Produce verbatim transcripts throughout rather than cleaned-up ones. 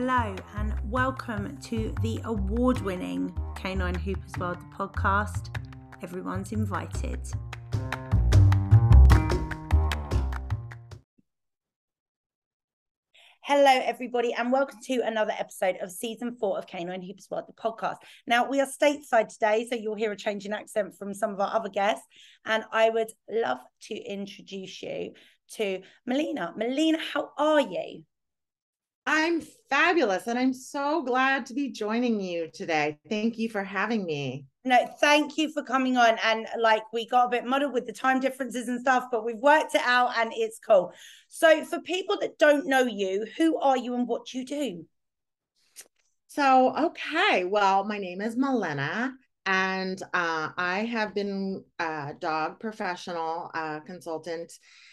Hello and welcome to the award-winning Canine Hoopers World podcast. Everyone's invited. Hello everybody and welcome to another episode of season four of Canine Hoopers World, the podcast. Now we are stateside today, so you'll hear a change in accent from some of our other guests, and I would love to introduce you to Melina. Melina, how are you? I'm fabulous, and I'm so glad to be joining you today. Thank you for having me. No, thank you for coming on. And like, we got a bit muddled with the time differences and stuff, but we've worked it out and it's cool. So for people that don't know you, who are you and what do you do? So, okay, well, my name is Melina, and uh, I have been a dog professional uh, consultant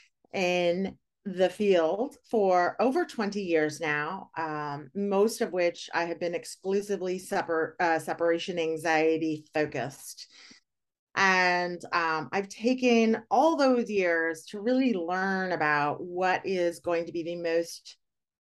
in the field for over twenty years now, um, most of which I have been exclusively separ- uh, separation anxiety focused. And um, I've taken all those years to really learn about what is going to be the most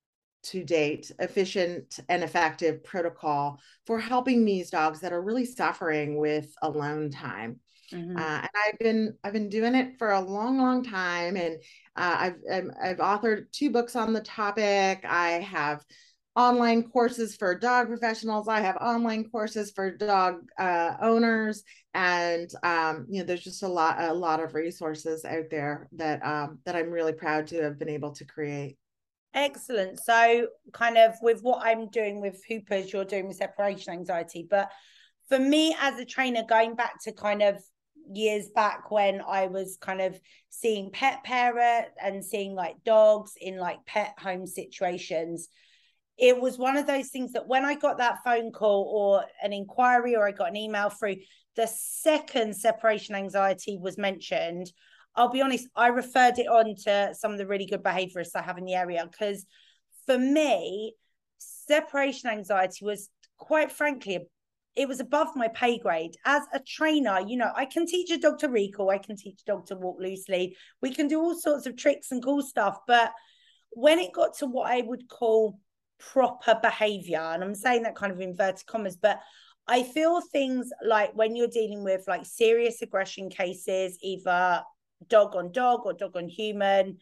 to date efficient and effective protocol for helping these dogs that are really suffering with alone time. Mm-hmm. Uh, and I've been I've been doing it for a long, long time, and uh, I've I've authored two books on the topic. I have online courses for dog professionals. I have online courses for dog uh, owners, and um, you know, there's just a lot a lot of resources out there that um, that I'm really proud to have been able to create. Excellent. So kind of with what I'm doing with Hoopers, you're doing with separation anxiety. But for me as a trainer, going back to kind of years back when I was kind of seeing pet parent and seeing like dogs in like pet home situations, it was one of those things that when I got that phone call or an inquiry or I got an email through, the second separation anxiety was mentioned, I'll be honest, I referred it on to some of the really good behaviorists I have in the area, because for me, separation anxiety was, quite frankly, it was above my pay grade. As a trainer, you know, I can teach a dog to recall, I can teach a dog to walk loosely, we can do all sorts of tricks and cool stuff. But when it got to what I would call proper behavior, and I'm saying that kind of inverted commas, but I feel things like when you're dealing with like serious aggression cases, either dog on dog or dog on human,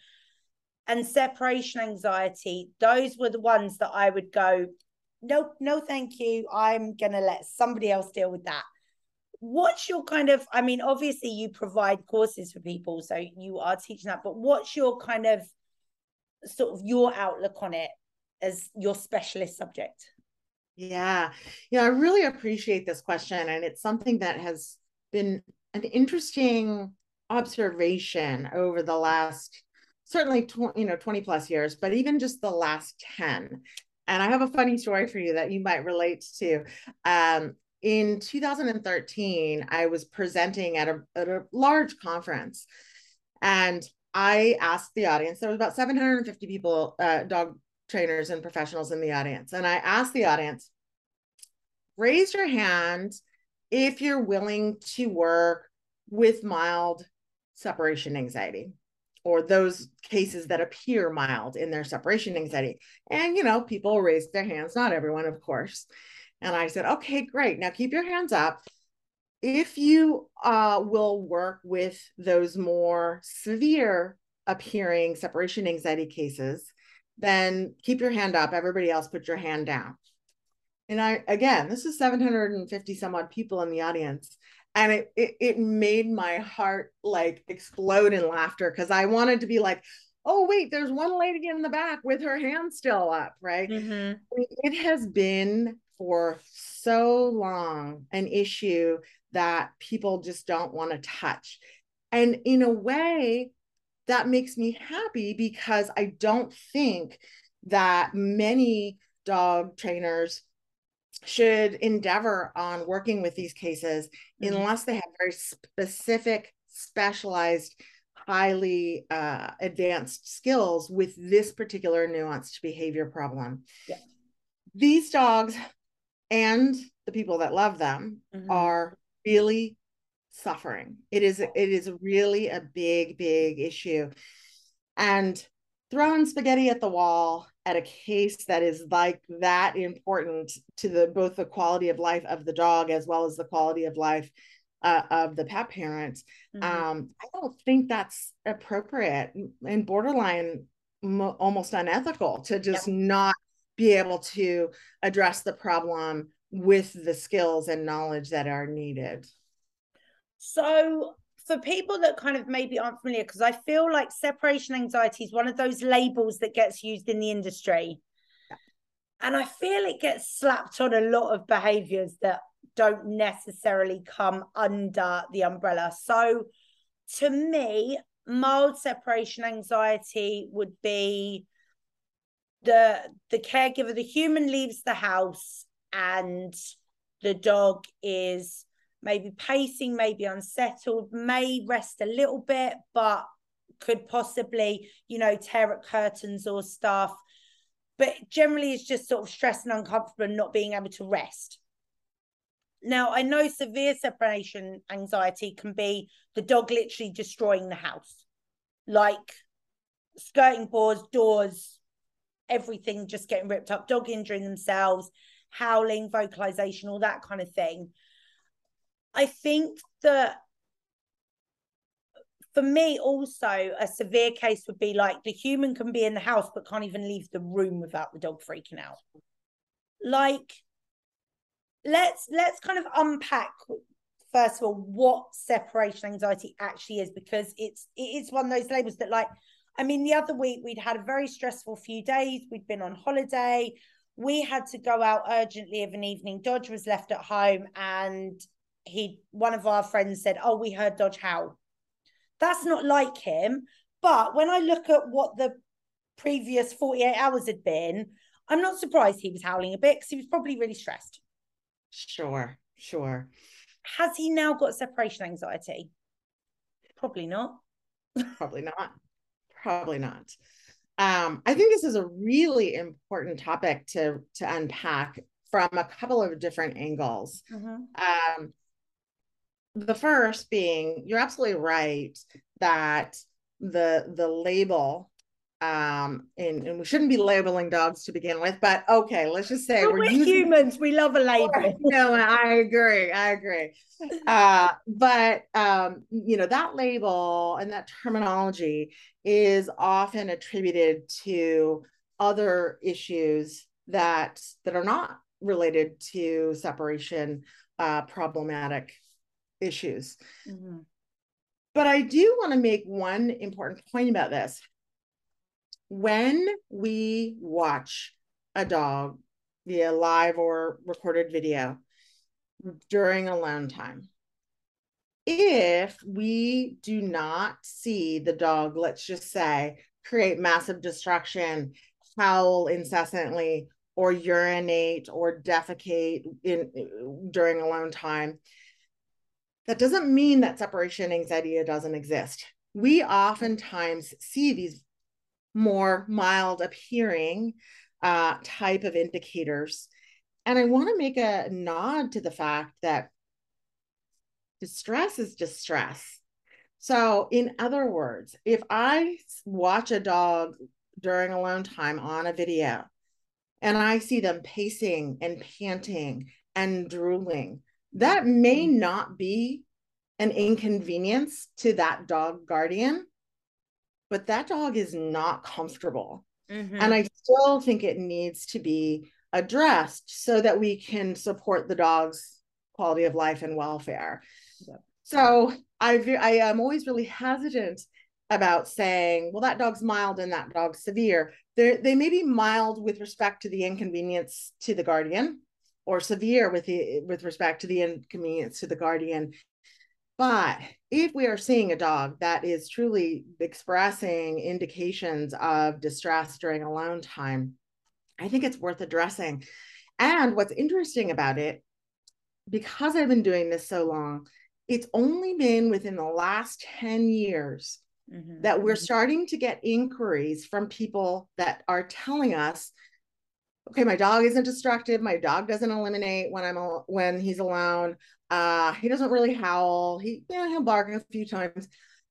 and separation anxiety, those were the ones that I would go, no, no, thank you. I'm going to let somebody else deal with that. What's your kind of, I mean, obviously you provide courses for people, so you are teaching that, but what's your kind of sort of your outlook on it as your specialist subject? Yeah, yeah, I really appreciate this question. And it's something that has been an interesting observation over the last, certainly, tw- you know, twenty plus years, but even just the last ten. And I have a funny story for you that you might relate to. Um, in two thousand thirteen, I was presenting at a, at a large conference, and I asked the audience, there was about seven hundred fifty people, uh, dog trainers and professionals in the audience. And I asked the audience, raise your hand if you're willing to work with mild separation anxiety, or those cases that appear mild in their separation anxiety. And, you know, people raised their hands, not everyone, of course. And I said, okay, great. Now keep your hands up. If you uh, will work with those more severe appearing separation anxiety cases, then keep your hand up. Everybody else, put your hand down. And I, again, this is seven hundred fifty some odd people in the audience. And it, it, it made my heart like explode in laughter, because I wanted to be like, oh, wait, there's one lady in the back with her hand still up, right? Mm-hmm. It has been for so long an issue that people just don't want to touch. And in a way, that makes me happy, because I don't think that many dog trainers should endeavor on working with these cases mm-hmm. unless they have very specific, specialized, highly uh, advanced skills with this particular nuanced behavior problem. Yeah. These dogs and the people that love them mm-hmm. are really suffering. It is, it is really a big, big issue. And throwing spaghetti at the wall at a case that is like that important to the both the quality of life of the dog as well as the quality of life uh, of the pet parents. Mm-hmm. um, I don't think that's appropriate and borderline mo- almost unethical to just yep. not be able to address the problem with the skills and knowledge that are needed. So for people that kind of maybe aren't familiar, because I feel like separation anxiety is one of those labels that gets used in the industry. Yeah. And I feel it gets slapped on a lot of behaviors that don't necessarily come under the umbrella. So to me, mild separation anxiety would be the, the caregiver, the human leaves the house and the dog is maybe pacing, maybe unsettled, may rest a little bit, but could possibly, you know, tear at curtains or stuff. But generally it's just sort of stressed and uncomfortable and not being able to rest. Now, I know severe separation anxiety can be the dog literally destroying the house. Like skirting boards, doors, everything just getting ripped up, dog injuring themselves, howling, vocalization, all that kind of thing. I think that for me also a severe case would be like the human can be in the house but can't even leave the room without the dog freaking out. Like, let's let's kind of unpack first of all what separation anxiety actually is, because it's it is one of those labels that, like, I mean, the other week we'd had a very stressful few days. We'd been on holiday. We had to go out urgently of an evening. Dodge was left at home and he one of our friends said, oh, we heard Dodge howl. That's not like him. But when I look at what the previous forty-eight hours had been, I'm not surprised he was howling a bit because he was probably really stressed. Sure, sure. Has he now got separation anxiety? Probably not. Probably not. Probably not. Um, I think this is a really important topic to, to unpack from a couple of different angles. Mm-hmm. Um, the first being, you're absolutely right that the the label, um, and, and we shouldn't be labeling dogs to begin with, but okay, let's just say well, we're, we're using, humans. We love a label. No, I agree. I agree. Uh, but um, you know, that label and that terminology is often attributed to other issues that that are not related to separation uh, problematic issues. Mm-hmm. But I do want to make one important point about this. When we watch a dog via live or recorded video during alone time, if we do not see the dog, let's just say, create massive destruction, howl incessantly, or urinate or defecate in during alone time, that doesn't mean that separation anxiety doesn't exist. We oftentimes see these more mild appearing uh, type of indicators. And I want to make a nod to the fact that distress is distress. So in other words, if I watch a dog during alone time on a video and I see them pacing and panting and drooling, that may not be an inconvenience to that dog guardian, but that dog is not comfortable. Mm-hmm. And I still think it needs to be addressed so that we can support the dog's quality of life and welfare. Yep. So I, I am always really hesitant about saying, well, that dog's mild and that dog's severe. They're, they may be mild with respect to the inconvenience to the guardian, or severe with the with respect to the inconvenience to the guardian. But if we are seeing a dog that is truly expressing indications of distress during alone time, I think it's worth addressing. And what's interesting about it, because I've been doing this so long, it's only been within the last ten years mm-hmm. that we're starting to get inquiries from people that are telling us, okay, my dog isn't destructive. My dog doesn't eliminate when I'm when he's alone. Uh, he doesn't really howl. He, yeah, he'll bark a few times,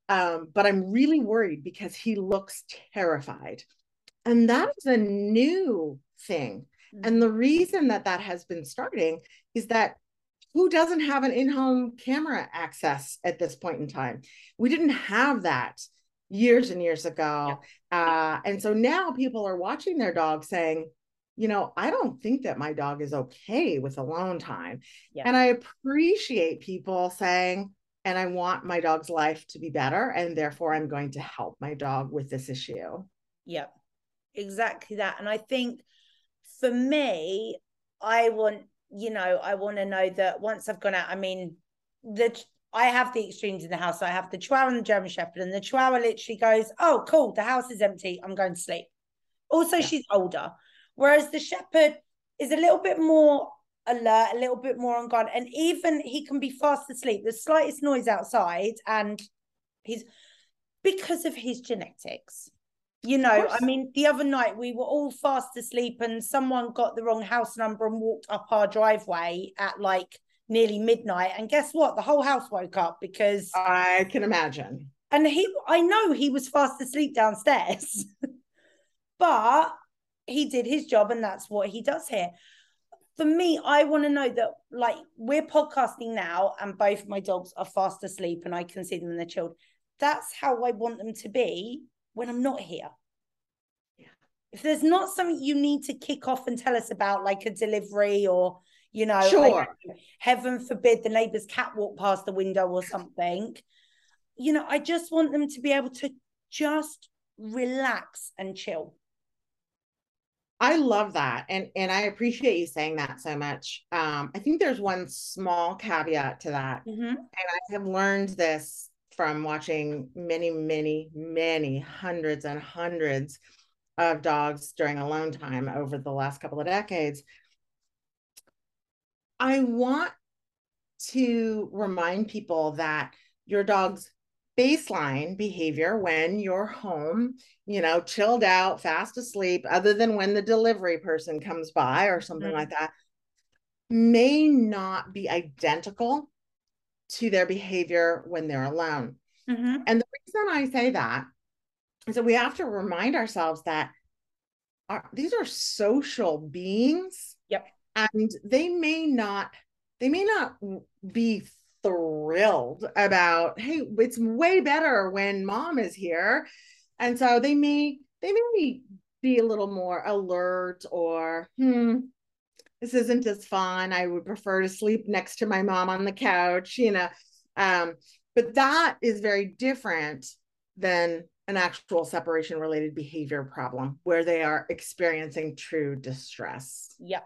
Um, but I'm really worried because he looks terrified. And that is a new thing. Mm-hmm. And the reason that that has been starting is that who doesn't have an in-home camera access at this point in time? We didn't have that years and years ago. Uh, and so now people are watching their dog saying, you know, I don't think that my dog is okay with alone time. Yeah. And I appreciate people saying, and I want my dog's life to be better, and therefore I'm going to help my dog with this issue. Yeah, exactly that. And I think for me, I want, you know, I want to know that once I've gone out, I mean, the I have the extremes in the house. I have the Chihuahua and the German Shepherd, and the Chihuahua literally goes, oh, cool, the house is empty, I'm going to sleep. Also, yeah. She's older. Whereas the Shepherd is a little bit more alert, a little bit more on guard. And even he can be fast asleep. The slightest noise outside, and he's because of his genetics. You know, I mean, the other night we were all fast asleep and someone got the wrong house number and walked up our driveway at like nearly midnight. And guess what? The whole house woke up because I can imagine. And he, I know he was fast asleep downstairs, but he did his job and that's what he does here. For me, I want to know that, like, we're podcasting now and both my dogs are fast asleep and I can see them and they're chilled. That's how I want them to be when I'm not here. Yeah. If there's not something you need to kick off and tell us about, like a delivery or, you know, sure. I, heaven forbid the neighbor's cat walked past the window or something, you know, I just want them to be able to just relax and chill. I love that. And, and I appreciate you saying that so much. Um, I think there's one small caveat to that. Mm-hmm. And I have learned this from watching many, many, many hundreds and hundreds of dogs during alone time over the last couple of decades. I want to remind people that your dog's baseline behavior when you're home, you know, chilled out, fast asleep, other than when the delivery person comes by or something mm-hmm. like that, may not be identical to their behavior when they're alone. Mm-hmm. And the reason I say that is that we have to remind ourselves that our, these are social beings. Yep. And they may not, they may not be thrilled about, hey, it's way better when mom is here. And so they may, they may be a little more alert or, hmm, this isn't as fun. I would prefer to sleep next to my mom on the couch, you know. Um, but that is very different than an actual separation related behavior problem where they are experiencing true distress. Yeah.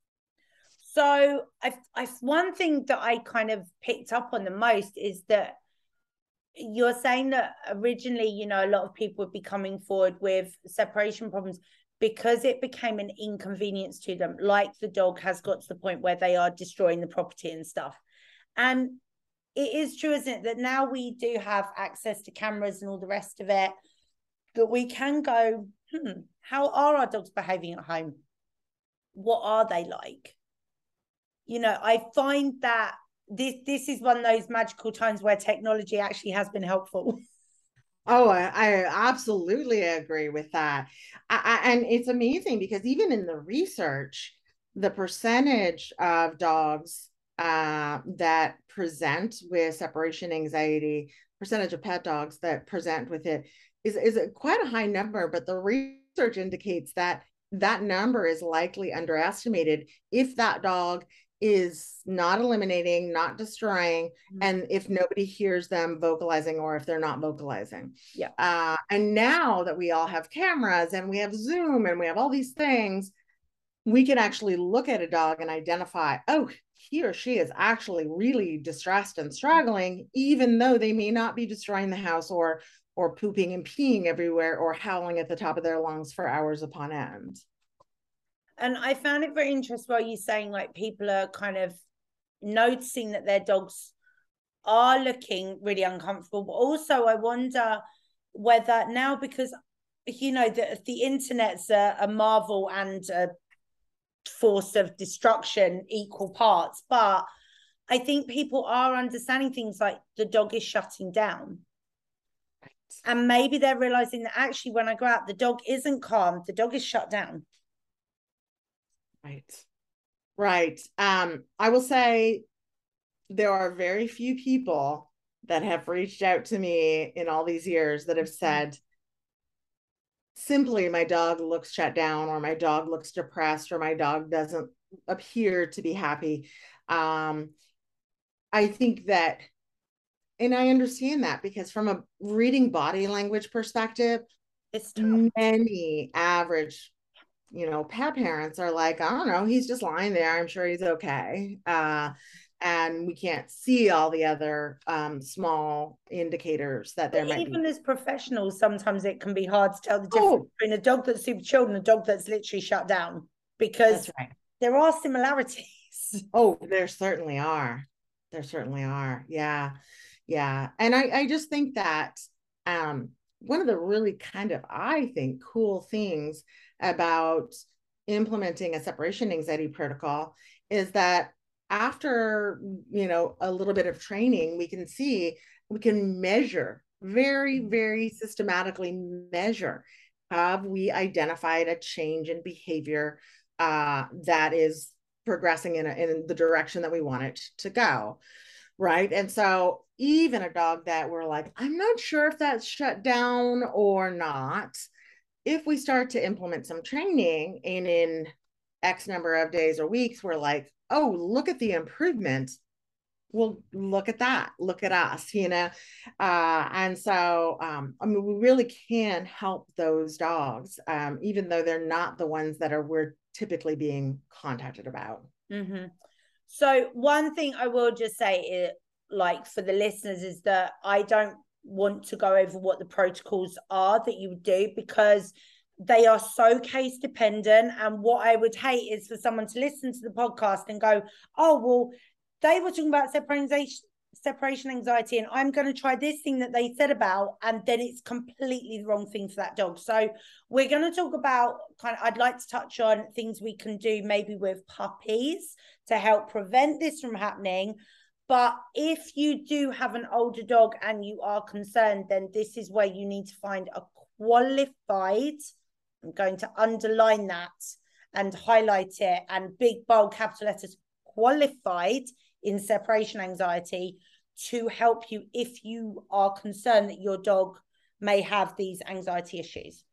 So I, I, one thing that I kind of picked up on the most is that you're saying that originally, you know, a lot of people would be coming forward with separation problems because it became an inconvenience to them, like the dog has got to the point where they are destroying the property and stuff. And it is true, isn't it, that now we do have access to cameras and all the rest of it, that we can go, hmm, how are our dogs behaving at home? What are they like? You know, I find that this this is one of those magical times where technology actually has been helpful. Oh, I, I absolutely agree with that. I, I, and it's amazing because even in the research, the percentage of dogs uh, that present with separation anxiety, percentage of pet dogs that present with it is, is a, quite a high number, but the research indicates that that number is likely underestimated if that dog is not eliminating, not destroying, mm-hmm. and if nobody hears them vocalizing or if they're not vocalizing. Yeah. Uh, and now that we all have cameras and we have Zoom and we have all these things, we can actually look at a dog and identify, oh, he or she is actually really distressed and struggling, even though they may not be destroying the house or or pooping and peeing everywhere or howling at the top of their lungs for hours upon end. And I found it very interesting while you're saying, like, people are kind of noticing that their dogs are looking really uncomfortable. But also I wonder whether now, because, you know, the, the internet's a, a marvel and a force of destruction, equal parts. But I think people are understanding things like the dog is shutting down. And maybe they're realizing that actually when I go out, the dog isn't calm, the dog is shut down. Right. Right. Um, I will say there are very few people that have reached out to me in all these years that have said, simply, my dog looks shut down, or my dog looks depressed, or my dog doesn't appear to be happy. Um, I think that, and I understand that, because from a reading body language perspective, it's tough. Many average, you know, pet parents are like, I don't know, he's just lying there, I'm sure he's okay. Uh, and we can't see all the other um, small indicators that there But might even be. as professionals, sometimes it can be hard to tell the difference Oh, between a dog that's super chilled and a dog that's literally shut down, because that's right. there are similarities. Oh, there certainly are. There certainly are. Yeah. Yeah. And I, I just think that um, one of the really kind of, I think, cool things about implementing a separation anxiety protocol is that after, you know, a little bit of training, we can see, we can measure, very, very systematically measure, have we identified a change in behavior uh, that is progressing in, a, in the direction that we want it to go. Right. And so even a dog that we're like, I'm not sure if that's shut down or not, if we start to implement some training and in X number of days or weeks, we're like, oh, look at the improvement. Well, look at that. Look at us, you know? Uh, and so, um, I mean, we really can help those dogs, um, even though they're not the ones that are we're typically being contacted about. Mm-hmm. So one thing I will just say is, like, for the listeners, is that I don't want to go over what the protocols are that you do, because they are so case dependent. And what I would hate is for someone to listen to the podcast and go, oh, well, they were talking about separation separation anxiety, and I'm going to try this thing that they said about, and then it's completely the wrong thing for that dog. So we're going to talk about kind of, I'd like to touch on things we can do maybe with puppies to help prevent this from happening. But if you do have an older dog and you are concerned, then this is where you need to find a qualified, I'm going to underline that and highlight it, and big bold capital letters, qualified in separation anxiety, to help you if you are concerned that your dog may have these anxiety issues.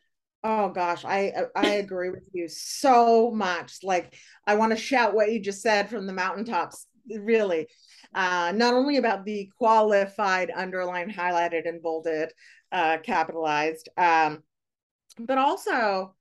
Oh gosh, I I agree with you so much. Like, I want to shout what you just said from the mountaintops, really. Uh, not only about the qualified, underlined, highlighted, and bolded, uh, capitalized, um, but also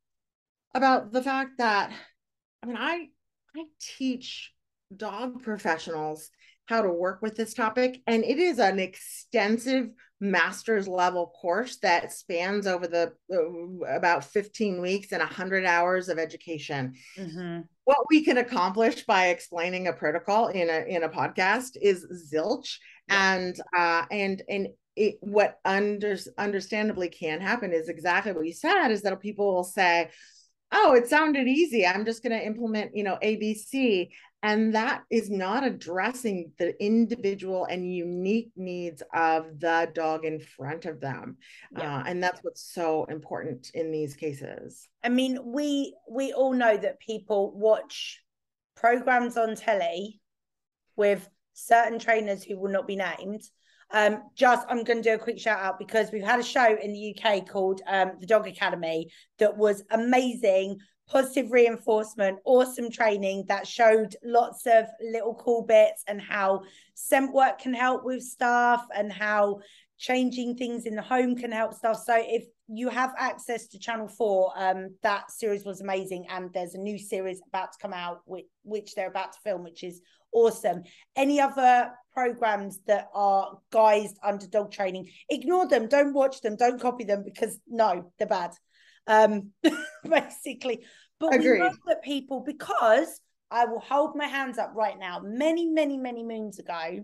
about the fact that, I mean, I I teach dog professionals how to work with this topic, and it is an extensive master's level course that spans over the uh, about fifteen weeks and one hundred hours of education. Mm-hmm. What we can accomplish by explaining a protocol in a in a podcast is zilch. Yeah. and uh and and it, what under, understandably can happen is exactly what you said, is that people will say, oh, it sounded easy, I'm just going to implement, you know, A B C. And that is not addressing the individual and unique needs of the dog in front of them. Yeah. Uh, and that's what's so important in these cases. I mean, we we all know that people watch programs on telly with certain trainers who will not be named. Um, just, I'm going to do a quick shout out, because we've had a show in the U K called um, The Dog Academy that was amazing, positive reinforcement, awesome training that showed lots of little cool bits, and how scent work can help with stuff, and how changing things in the home can help stuff. So if you have access to Channel four, um, that series was amazing. And there's a new series about to come out, which, which they're about to film, which is awesome. Any other programs that are guised under dog training, ignore them, don't watch them, don't copy them, because no, they're bad. Um, basically. But Agreed. We know that people, because I will hold my hands up right now, many, many, many moons ago,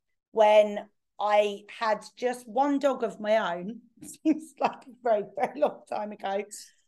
when I had just one dog of my own, seems like a very, very long time ago,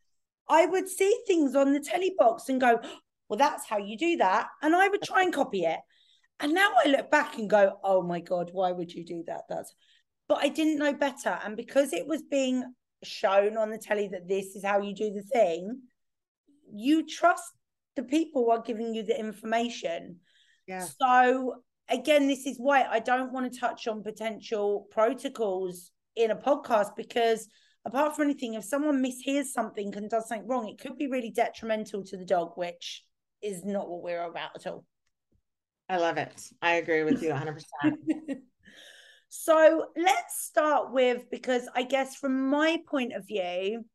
I would see things on the telly box and go, well, that's how you do that. And I would try and copy it. And now I look back and go, oh my God, why would you do that? That's, but I didn't know better. And because it was being shown on the telly that this is how you do the thing, you trust the people who are giving you the information. Yeah. So again, this is why I don't want to touch on potential protocols in a podcast, because apart from anything, if someone mishears something and does something wrong, it could be really detrimental to the dog, which is not what we're about at all. I love it. I agree with you one hundred percent. So let's start with, because I guess from my point of view,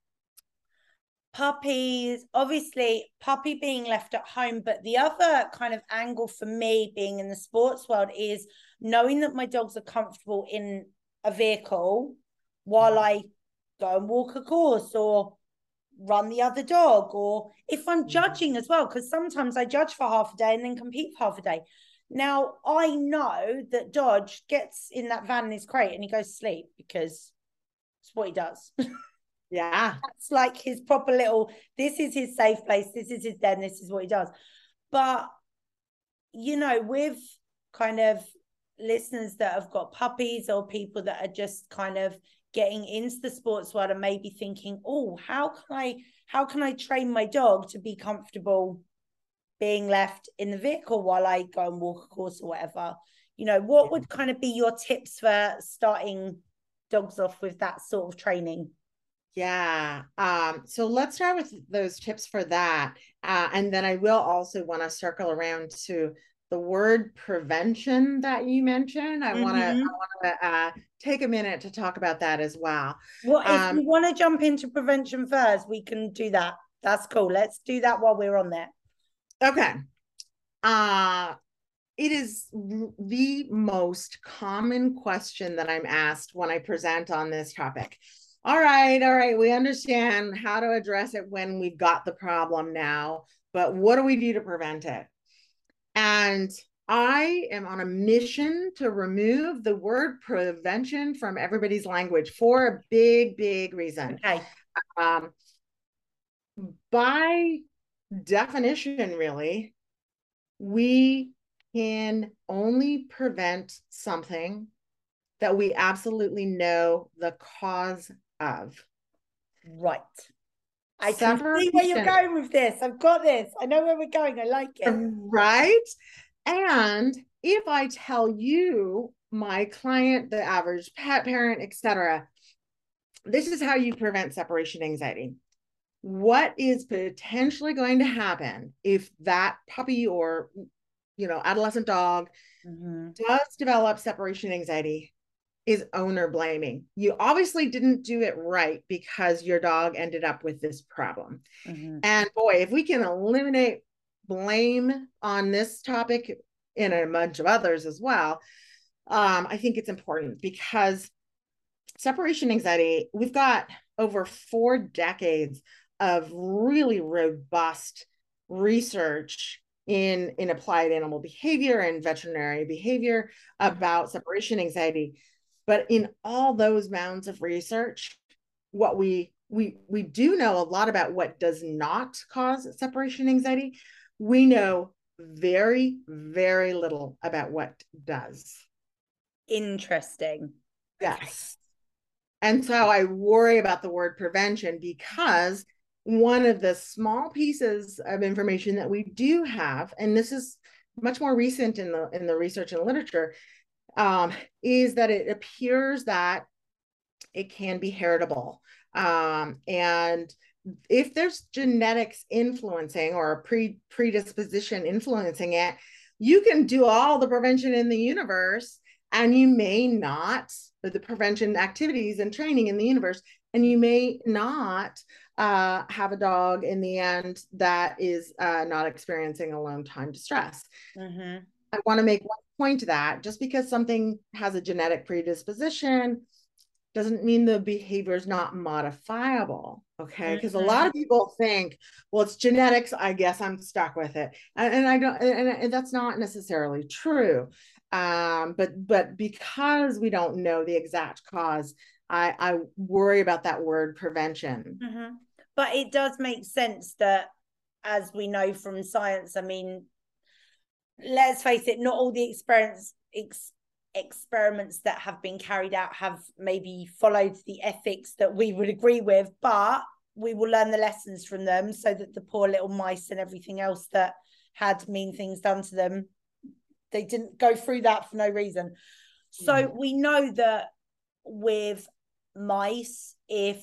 puppies, obviously puppy being left at home, but the other kind of angle for me being in the sports world is knowing that my dogs are comfortable in a vehicle while I go and walk a course or run the other dog, or if I'm judging as well, because sometimes I judge for half a day and then compete for half a day. Now, I know that Dodge gets in that van in his crate and he goes to sleep because it's what he does. Yeah. That's like his proper little, this is his safe place, this is his den, this is what he does. But, you know, with kind of listeners that have got puppies or people that are just kind of getting into the sports world and maybe thinking, oh, how can I, how can I train my dog to be comfortable being left in the vehicle while I go and walk a course or whatever? You know, what would kind of be your tips for starting dogs off with that sort of training? Yeah. Um, so let's start with those tips for that. Uh, and then I will also want to circle around to the word prevention that you mentioned. I mm-hmm. want to I want to uh, take a minute to talk about that as well. Well, if um, you want to jump into prevention first, we can do that. That's cool. Let's do that while we're on there. Okay. Uh, it is the most common question that I'm asked when I present on this topic. All right, all right, we understand how to address it when we've got the problem now, but what do we do to prevent it? And I am on a mission to remove the word prevention from everybody's language for a big, big reason. Okay. Um, by definition, really, we can only prevent something that we absolutely know the cause of. Right. I can see where you're going with this. I've got this. I know where we're going. I like it. Right. And if I tell you, my client, the average pet parent, et cetera, this is how you prevent separation anxiety. What is potentially going to happen if that puppy or, you know, adolescent dog mm-hmm. does develop separation anxiety is owner blaming. You obviously didn't do it right because your dog ended up with this problem. Mm-hmm. And boy, if we can eliminate blame on this topic and a bunch of others as well, um, I think it's important, because separation anxiety, we've got over four decades of really robust research in, in applied animal behavior and veterinary behavior about separation anxiety. But in all those mounds of research, what we we we do know a lot about what does not cause separation anxiety. We know very, very little about what does. Interesting. Yes. And so I worry about the word prevention, because one of the small pieces of information that we do have, and this is much more recent in the in the research and literature, um, is that it appears that it can be heritable. Um, and if there's genetics influencing or a pre predisposition influencing it, you can do all the prevention in the universe, and you may not, the prevention activities and training in the universe, and you may not uh, have a dog in the end that is uh, not experiencing alone time distress. Mm-hmm. I want to make one point to that. Just because something has a genetic predisposition doesn't mean the behavior is not modifiable. Okay. Because mm-hmm. a lot of people think, well, it's genetics, I guess I'm stuck with it. And, and I don't, and, and that's not necessarily true. Um, but, but because we don't know the exact cause, I, I worry about that word prevention. Mm-hmm. But it does make sense that, as we know from science, I mean, let's face it, not all the experience ex experiments that have been carried out have maybe followed the ethics that we would agree with, but we will learn the lessons from them so that the poor little mice and everything else that had mean things done to them, they didn't go through that for no reason. So mm. we know that with mice, if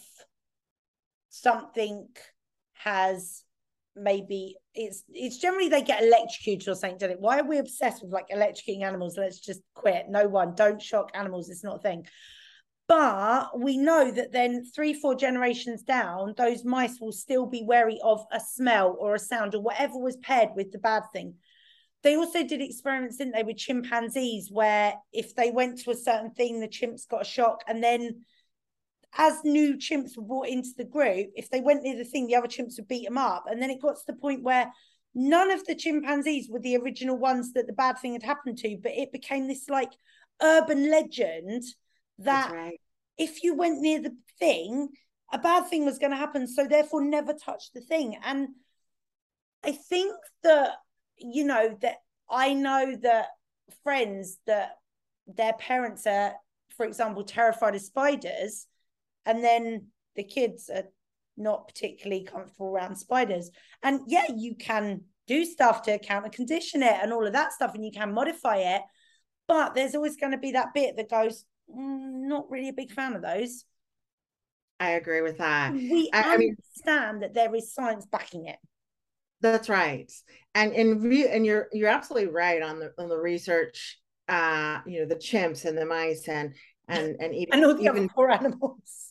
something has maybe it's it's generally they get electrocuted or something, don't it? Why are we obsessed with like electrocuting animals? Let's just quit. No one, don't shock animals. It's not a thing. But we know that then three, four generations down, those mice will still be wary of a smell or a sound or whatever was paired with the bad thing. They also did experiments, didn't they, with chimpanzees, where if they went to a certain thing, the chimps got a shock. And then as new chimps were brought into the group, if they went near the thing, the other chimps would beat them up. And then it got to the point where none of the chimpanzees were the original ones that the bad thing had happened to, but it became this like urban legend that right. if you went near the thing, a bad thing was going to happen. So therefore never touch the thing. And I think that, you know, that I know that friends that their parents are, for example, terrified of spiders, and then the kids are not particularly comfortable around spiders. And yeah, you can do stuff to counter condition it and all of that stuff, and you can modify it. But there's always going to be that bit that goes, mm, not really a big fan of those. I agree with that. We I, understand I mean, that there is science backing it. That's right. And and re- and you're you're absolutely right on the on the research, uh, you know, the chimps and the mice and and and even and all the even other poor animals.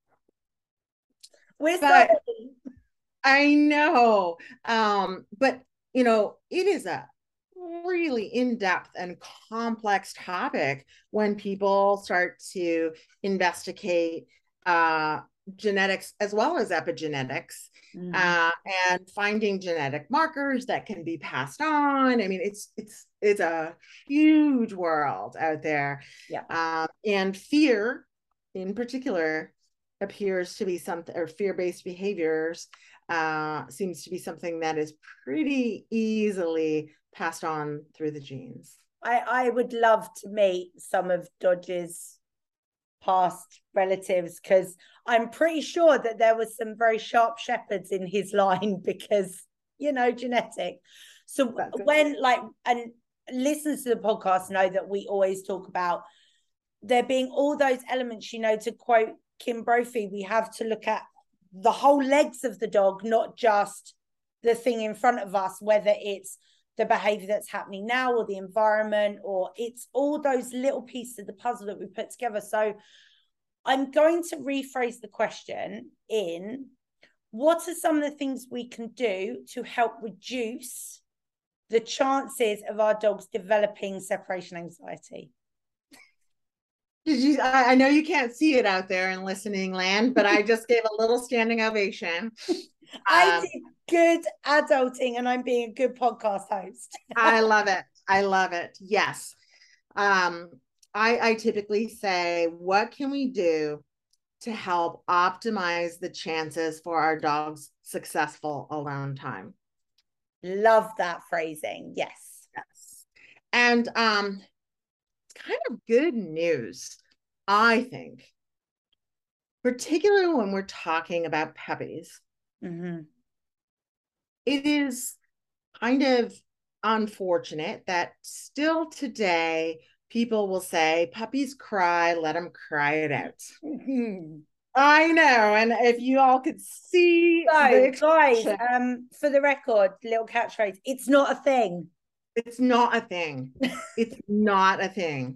We're but, sorry. I know. Um, but you know, it is a really in-depth and complex topic when people start to investigate uh genetics as well as epigenetics, mm-hmm. uh, and finding genetic markers that can be passed on. I mean, it's it's it's a huge world out there. Yeah. Um, and fear, in particular, appears to be something, or fear-based behaviors uh, seems to be something that is pretty easily passed on through the genes. I I would love to meet some of Dodge's past relatives, because I'm pretty sure that there was some very sharp shepherds in his line, because, you know, genetic. So when like, and listeners to the podcast know that we always talk about there being all those elements, you know, to quote Kim Brophy, we have to look at the whole legs of the dog, not just the thing in front of us, whether it's the behavior that's happening now or the environment, or it's all those little pieces of the puzzle that we put together. So I'm going to rephrase the question in, what are some of the things we can do to help reduce the chances of our dogs developing separation anxiety? Did you, I, I know you can't see it out there in listening land, but I just gave a little standing ovation. I um, did good adulting, and I'm being a good podcast host. I love it. I love it. Yes. Um, I, I typically say, what can we do to help optimize the chances for our dog's successful alone time? Love that phrasing. Yes. Yes. And um, it's kind of good news, I think, particularly when we're talking about puppies. Mm-hmm. It is kind of unfortunate that still today people will say, puppies cry, let them cry it out. Mm-hmm. I know. And if you all could see. So, guys, um, for the record, little catchphrase, it's not a thing. It's not a thing. It's not a thing.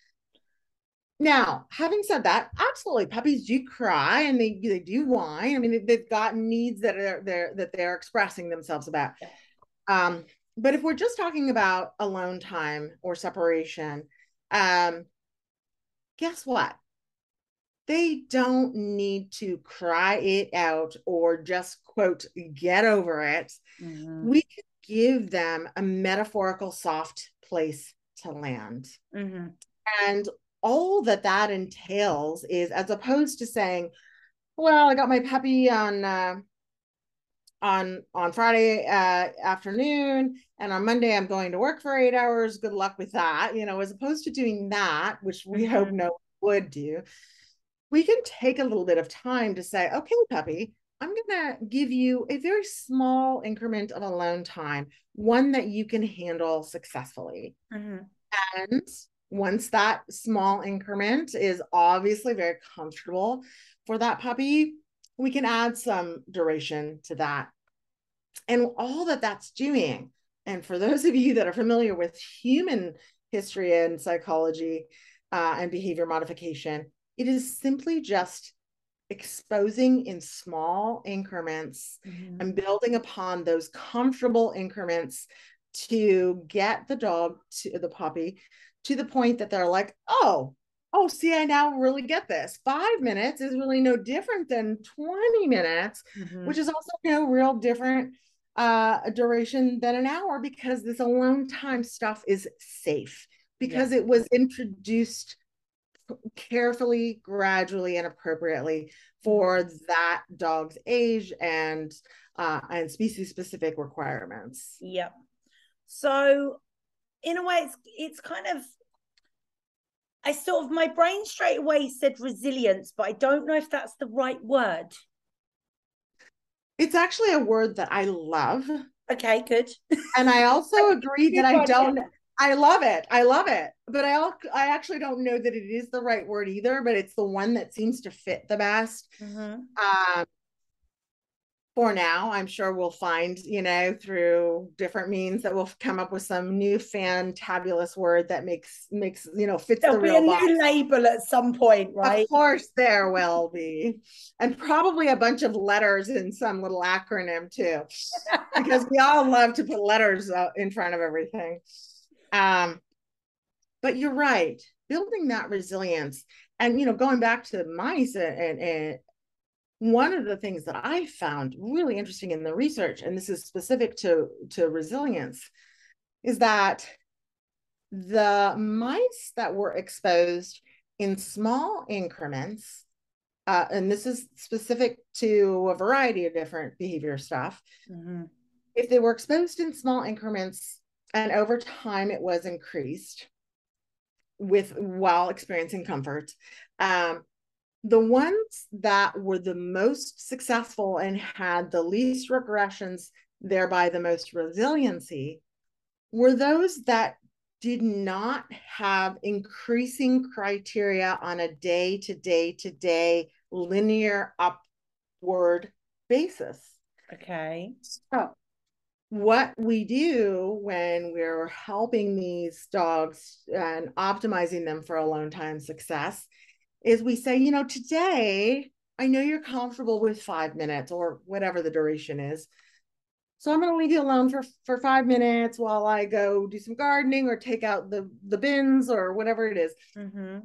Now, having said that, absolutely, puppies do cry and they, they do whine. I mean, they've got needs that are they're that they're expressing themselves about. Um, but if we're just talking about alone time or separation, um, guess what? They don't need to cry it out or just, quote, get over it. Mm-hmm. We can give them a metaphorical soft place to land. Mm-hmm. And all that that entails is, as opposed to saying, well, I got my puppy on uh, on on Friday uh, afternoon, and on Monday I'm going to work for eight hours. Good luck with that. You know, as opposed to doing that, which we mm-hmm. hope no one would do, we can take a little bit of time to say, okay, puppy, I'm going to give you a very small increment of alone time, one that you can handle successfully. Mm-hmm. And once that small increment is obviously very comfortable for that puppy, we can add some duration to that. And all that that's doing, and for those of you that are familiar with human history and psychology uh, and behavior modification, it is simply just exposing in small increments mm-hmm. and building upon those comfortable increments to get the dog, to the puppy, to the point that they're like, oh, oh, see, I now really get this. Five minutes is really no different than twenty minutes, mm-hmm. which is also no real different uh, duration than an hour, because this alone time stuff is safe, because yeah. it was introduced carefully, gradually, and appropriately for that dog's age and uh, and species specific requirements. Yep. So in a way, it's it's kind of, I sort of, my brain straight away said resilience, but I don't know if that's the right word. It's actually a word that I love. Okay, good. And I also agree that I don't. I love it. I love it. But I I actually don't know that it is the right word either, but it's the one that seems to fit the best. Mm-hmm. Um, for now, I'm sure we'll find, you know, through different means that we'll come up with some new fantabulous word that makes, makes, you know, fits There'll the real box. There'll be a new label at some point, right? Of course there will be. And probably a bunch of letters in some little acronym too, because we all love to put letters uh, in front of everything. Um, but you're right, building that resilience, and, you know, going back to mice, and, and, and one of the things that I found really interesting in the research, and this is specific to, to resilience, is that the mice that were exposed in small increments, uh, and this is specific to a variety of different behavior stuff, mm-hmm. if they were exposed in small increments, and over time it was increased with while experiencing comfort, um, the ones that were the most successful and had the least regressions, thereby the most resiliency, were those that did not have increasing criteria on a day to day to day linear upward basis. Okay. So what we do when we're helping these dogs and optimizing them for alone time success is we say, you know, today, I know you're comfortable with five minutes or whatever the duration is. So I'm going to leave you alone for, for five minutes while I go do some gardening or take out the, the bins or whatever it is. Mm-hmm.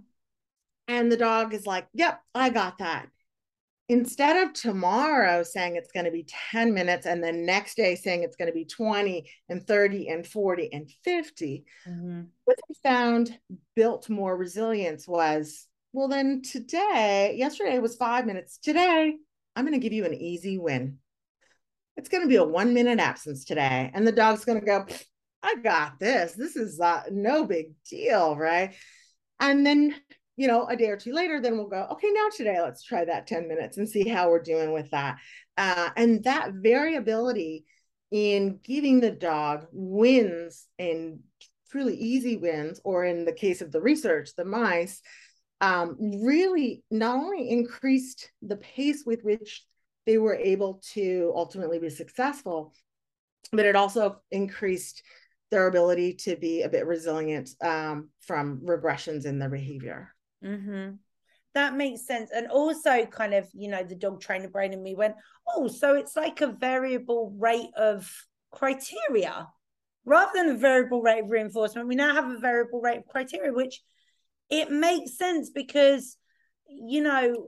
And the dog is like, yep, I got that. Instead of tomorrow saying it's going to be ten minutes and the next day saying it's going to be twenty and thirty and forty and fifty, mm-hmm. what we found built more resilience was, well, then today, yesterday was five minutes. Today, I'm going to give you an easy win. It's going to be a one minute absence today. And the dog's going to go, I got this. This is uh, no big deal, right? And then, you know, a day or two later, then we'll go, okay, now today, let's try that ten minutes and see how we're doing with that. Uh, and that variability in giving the dog wins, and truly easy wins, or in the case of the research, the mice, um, really not only increased the pace with which they were able to ultimately be successful, but it also increased their ability to be a bit resilient um, from regressions in their behavior. Mm-hmm. That makes sense. And also kind of, you know, the dog trainer brain in me went, oh, so it's like a variable rate of criteria rather than a variable rate of reinforcement. We now have a variable rate of criteria, which it makes sense because, you know,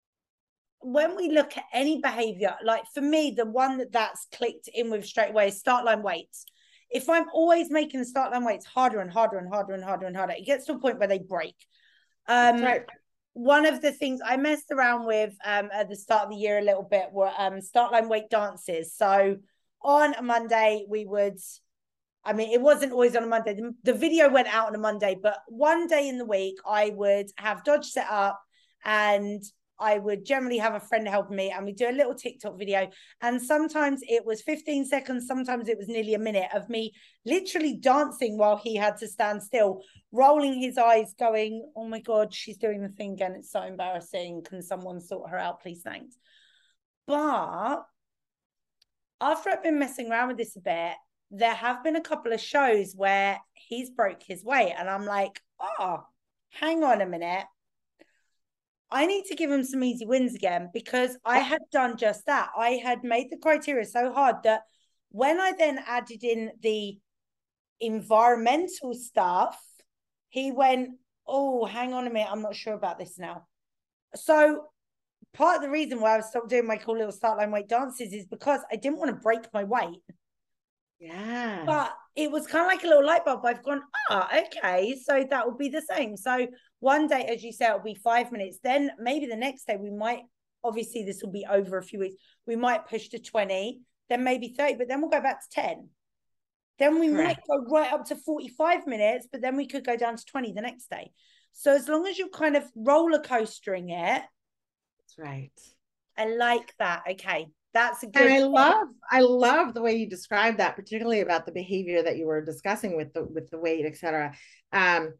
when we look at any behavior, like for me, the one that that's clicked in with straight away is start line weights. If I'm always making the start line weights harder and harder and harder and harder and harder, it gets to a point where they break. Um, right. one of the things I messed around with um, at the start of the year a little bit were um, start line weight dances. So on a Monday, we would, I mean, it wasn't always on a Monday. The, the video went out on a Monday, but one day in the week, I would have Dodge set up and I would generally have a friend helping me and we do a little TikTok video. And sometimes it was fifteen seconds. Sometimes it was nearly a minute of me literally dancing while he had to stand still, rolling his eyes going, oh my God, she's doing the thing again. It's so embarrassing. Can someone sort her out, please? Thanks. But after I've been messing around with this a bit, there have been a couple of shows where he's broke his weight. And I'm like, oh, hang on a minute. I need to give him some easy wins again because I had done just that. I had made the criteria so hard that when I then added in the environmental stuff, he went, oh, hang on a minute. I'm not sure about this now. So part of the reason why I stopped doing my cool little start line weight dances is because I didn't want to break my weight. Yeah. But it was kind of like a little light bulb. I've gone, ah, oh, okay, so that will be the same. So one day, as you said, it'll be five minutes. Then maybe the next day we might, obviously this will be over a few weeks. We might push to twenty, then maybe thirty, but then we'll go back to ten. Then we Correct. might go right up to forty-five minutes, but then we could go down to twenty the next day. So as long as you're kind of roller coastering it. That's right. I like that. Okay. That's a good and I thing. love I love the way you described that, particularly about the behavior that you were discussing with the with the weight, et cetera. Um,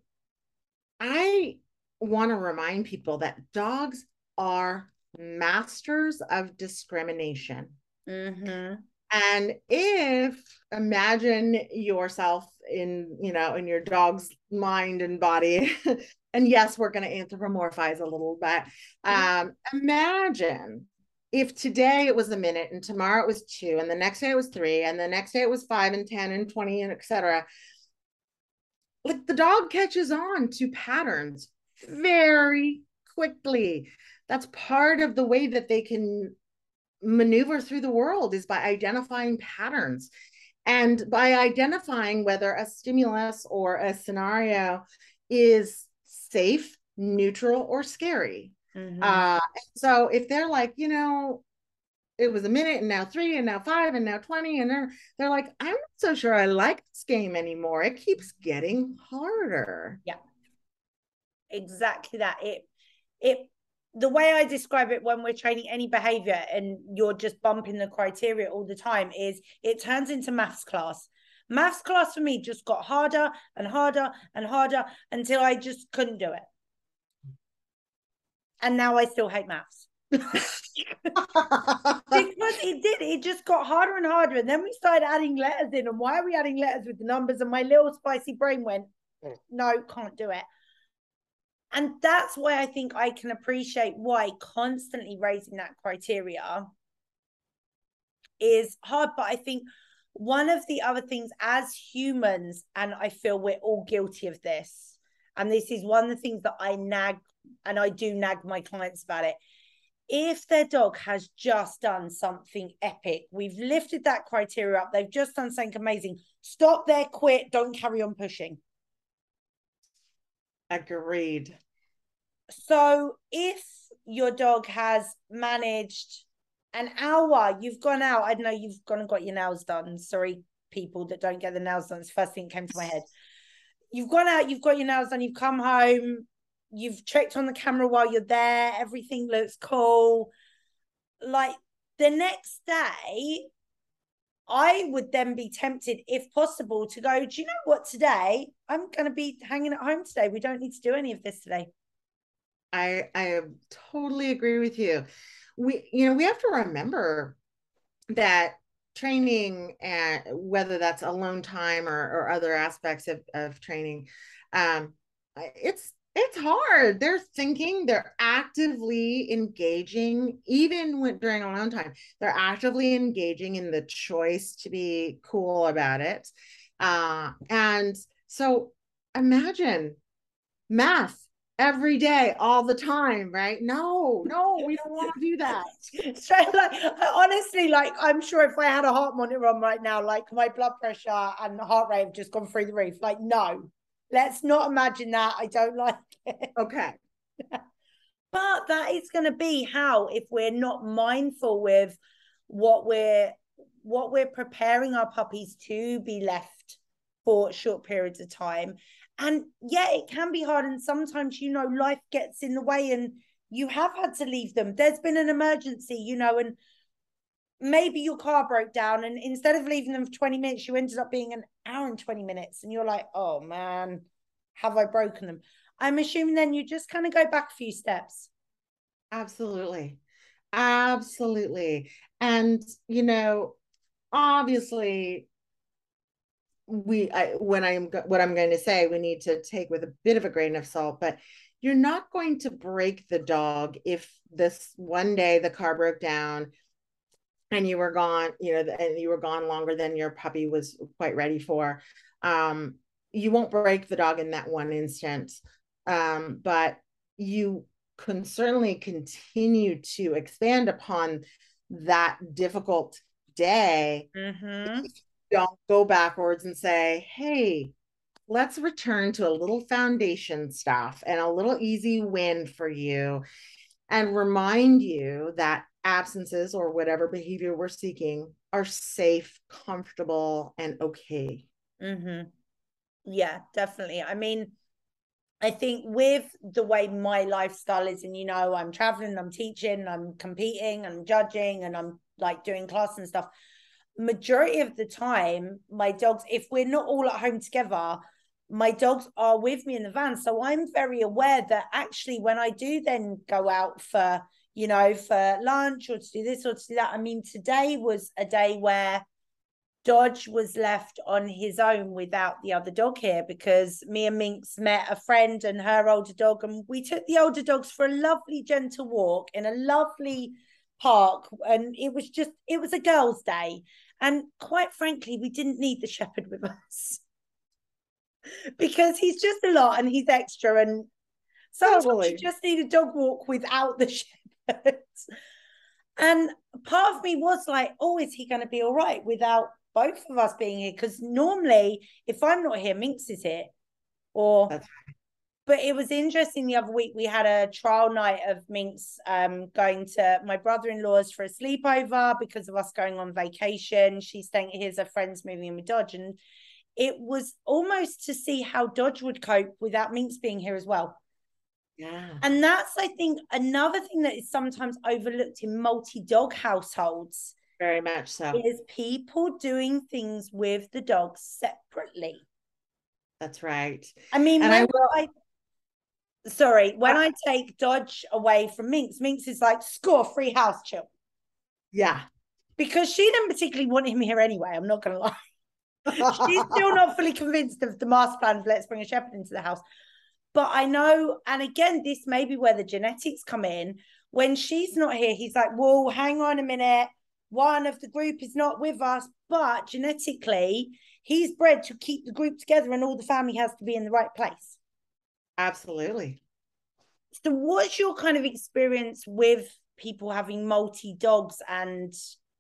I want to remind people that dogs are masters of discrimination. Mm-hmm. And if imagine yourself in, you know, in your dog's mind and body, and yes, we're going to anthropomorphize a little bit. Um, imagine if today it was a minute and tomorrow it was two and the next day it was three and the next day it was five and ten and twenty and et cetera. Like the dog catches on to patterns very quickly. That's part of the way that they can maneuver through the world is by identifying patterns and by identifying whether a stimulus or a scenario is safe, neutral, or scary. Mm-hmm. Uh, so if they're like, you know, it was a minute and now three and now five and now twenty and they're, they're like, I'm not so sure I like this game anymore. It keeps getting harder. Yeah, exactly that. It, it, the way I describe it when we're training any behavior and you're just bumping the criteria all the time is it turns into maths class. Maths class for me just got harder and harder and harder until I just couldn't do it. And now I still hate maths. Because it did, it just got harder and harder. And then we started adding letters in. And why are we adding letters with the numbers? And my little spicy brain went, no, can't do it. And that's why I think I can appreciate why constantly raising that criteria is hard. But I think one of the other things as humans, and I feel we're all guilty of this, and this is one of the things that I nag, and I do nag my clients about it. If their dog has just done something epic, we've lifted that criteria up, they've just done something amazing, stop there, quit, don't carry on pushing. Agreed. So if your dog has managed an hour, you've gone out, I don't know, you've gone and got your nails done. Sorry, people that don't get the nails done. It's the first thing that came to my head. You've gone out, you've got your nails done, you've come home, you've checked on the camera while you're there, everything looks cool. Like the next day, I would then be tempted, if possible, to go, do you know what, today, I'm going to be hanging at home today. We don't need to do any of this today. I, I totally agree with you. We, you know, we have to remember that training, and whether that's alone time or, or other aspects of, of training, um, it's, it's hard. They're thinking, they're actively engaging, even when, during alone time, they're actively engaging in the choice to be cool about it. Uh, and so imagine math every day, all the time, right? No, no, we don't want to do that. So like, honestly, like I'm sure if I had a heart monitor on right now, like my blood pressure and heart rate have just gone through the roof. Like, no, let's not imagine that. I don't like it. Okay. But that is going to be how, if we're not mindful with what we're what we're preparing our puppies to be left for short periods of time. And yeah, it can be hard. And sometimes, you know, life gets in the way and you have had to leave them. There's been an emergency, you know, and maybe your car broke down, and instead of leaving them for twenty minutes, you ended up being an hour and twenty minutes. And you're like, oh man, have I broken them? I'm assuming then you just kind of go back a few steps. Absolutely. Absolutely. And, you know, obviously, we I, when I'm what I'm going to say, we need to take with a bit of a grain of salt, but you're not going to break the dog if this one day the car broke down and you were gone, you know, and you were gone longer than your puppy was quite ready for. Um, you won't break the dog in that one instant, um, but you can certainly continue to expand upon that difficult day. Mm-hmm. Don't go backwards and say, hey, let's return to a little foundation stuff and a little easy win for you, and remind you that absences or whatever behavior we're seeking are safe, comfortable, and okay. Mm-hmm. Yeah, definitely. I mean, I think with the way my lifestyle is, and you know, I'm traveling, I'm teaching, I'm competing, I'm judging, and I'm like doing class and stuff. Majority of the time, my dogs, if we're not all at home together, my dogs are with me in the van. So I'm very aware that actually when I do then go out for, you know, for lunch or to do this or to do that, I mean, today was a day where Dodge was left on his own without the other dog here, because me and Minx met a friend and her older dog, and we took the older dogs for a lovely gentle walk in a lovely park, and it was just it was a girls' day, and quite frankly we didn't need the shepherd with us because he's just a lot and he's extra, and sometimes totally. You just need a dog walk without the shepherd. And part of me was like, oh, is he going to be all right without both of us being here? Because normally if I'm not here, Minx is here. Or That's right. But it was interesting, the other week we had a trial night of Minx um, going to my brother-in-law's for a sleepover because of us going on vacation. She's staying at his, her friends moving in with Dodge, and it was almost to see how Dodge would cope without Minx being here as well. Yeah. And that's, I think, another thing that is sometimes overlooked in multi-dog households. Very much so. Is people doing things with the dogs separately. That's right. I mean, and when I, will... I sorry, when uh, I take Dodge away from Minx, Minx is like, score, free house, chill. Yeah. Because she didn't particularly want him here anyway, I'm not going to lie. She's still not fully convinced of the master plan of let's bring a shepherd into the house. But I know, and again, this may be where the genetics come in. When she's not here, he's like, well, hang on a minute. One of the group is not with us, but genetically, he's bred to keep the group together and all the family has to be in the right place. Absolutely. So what's your kind of experience with people having multi-dogs, and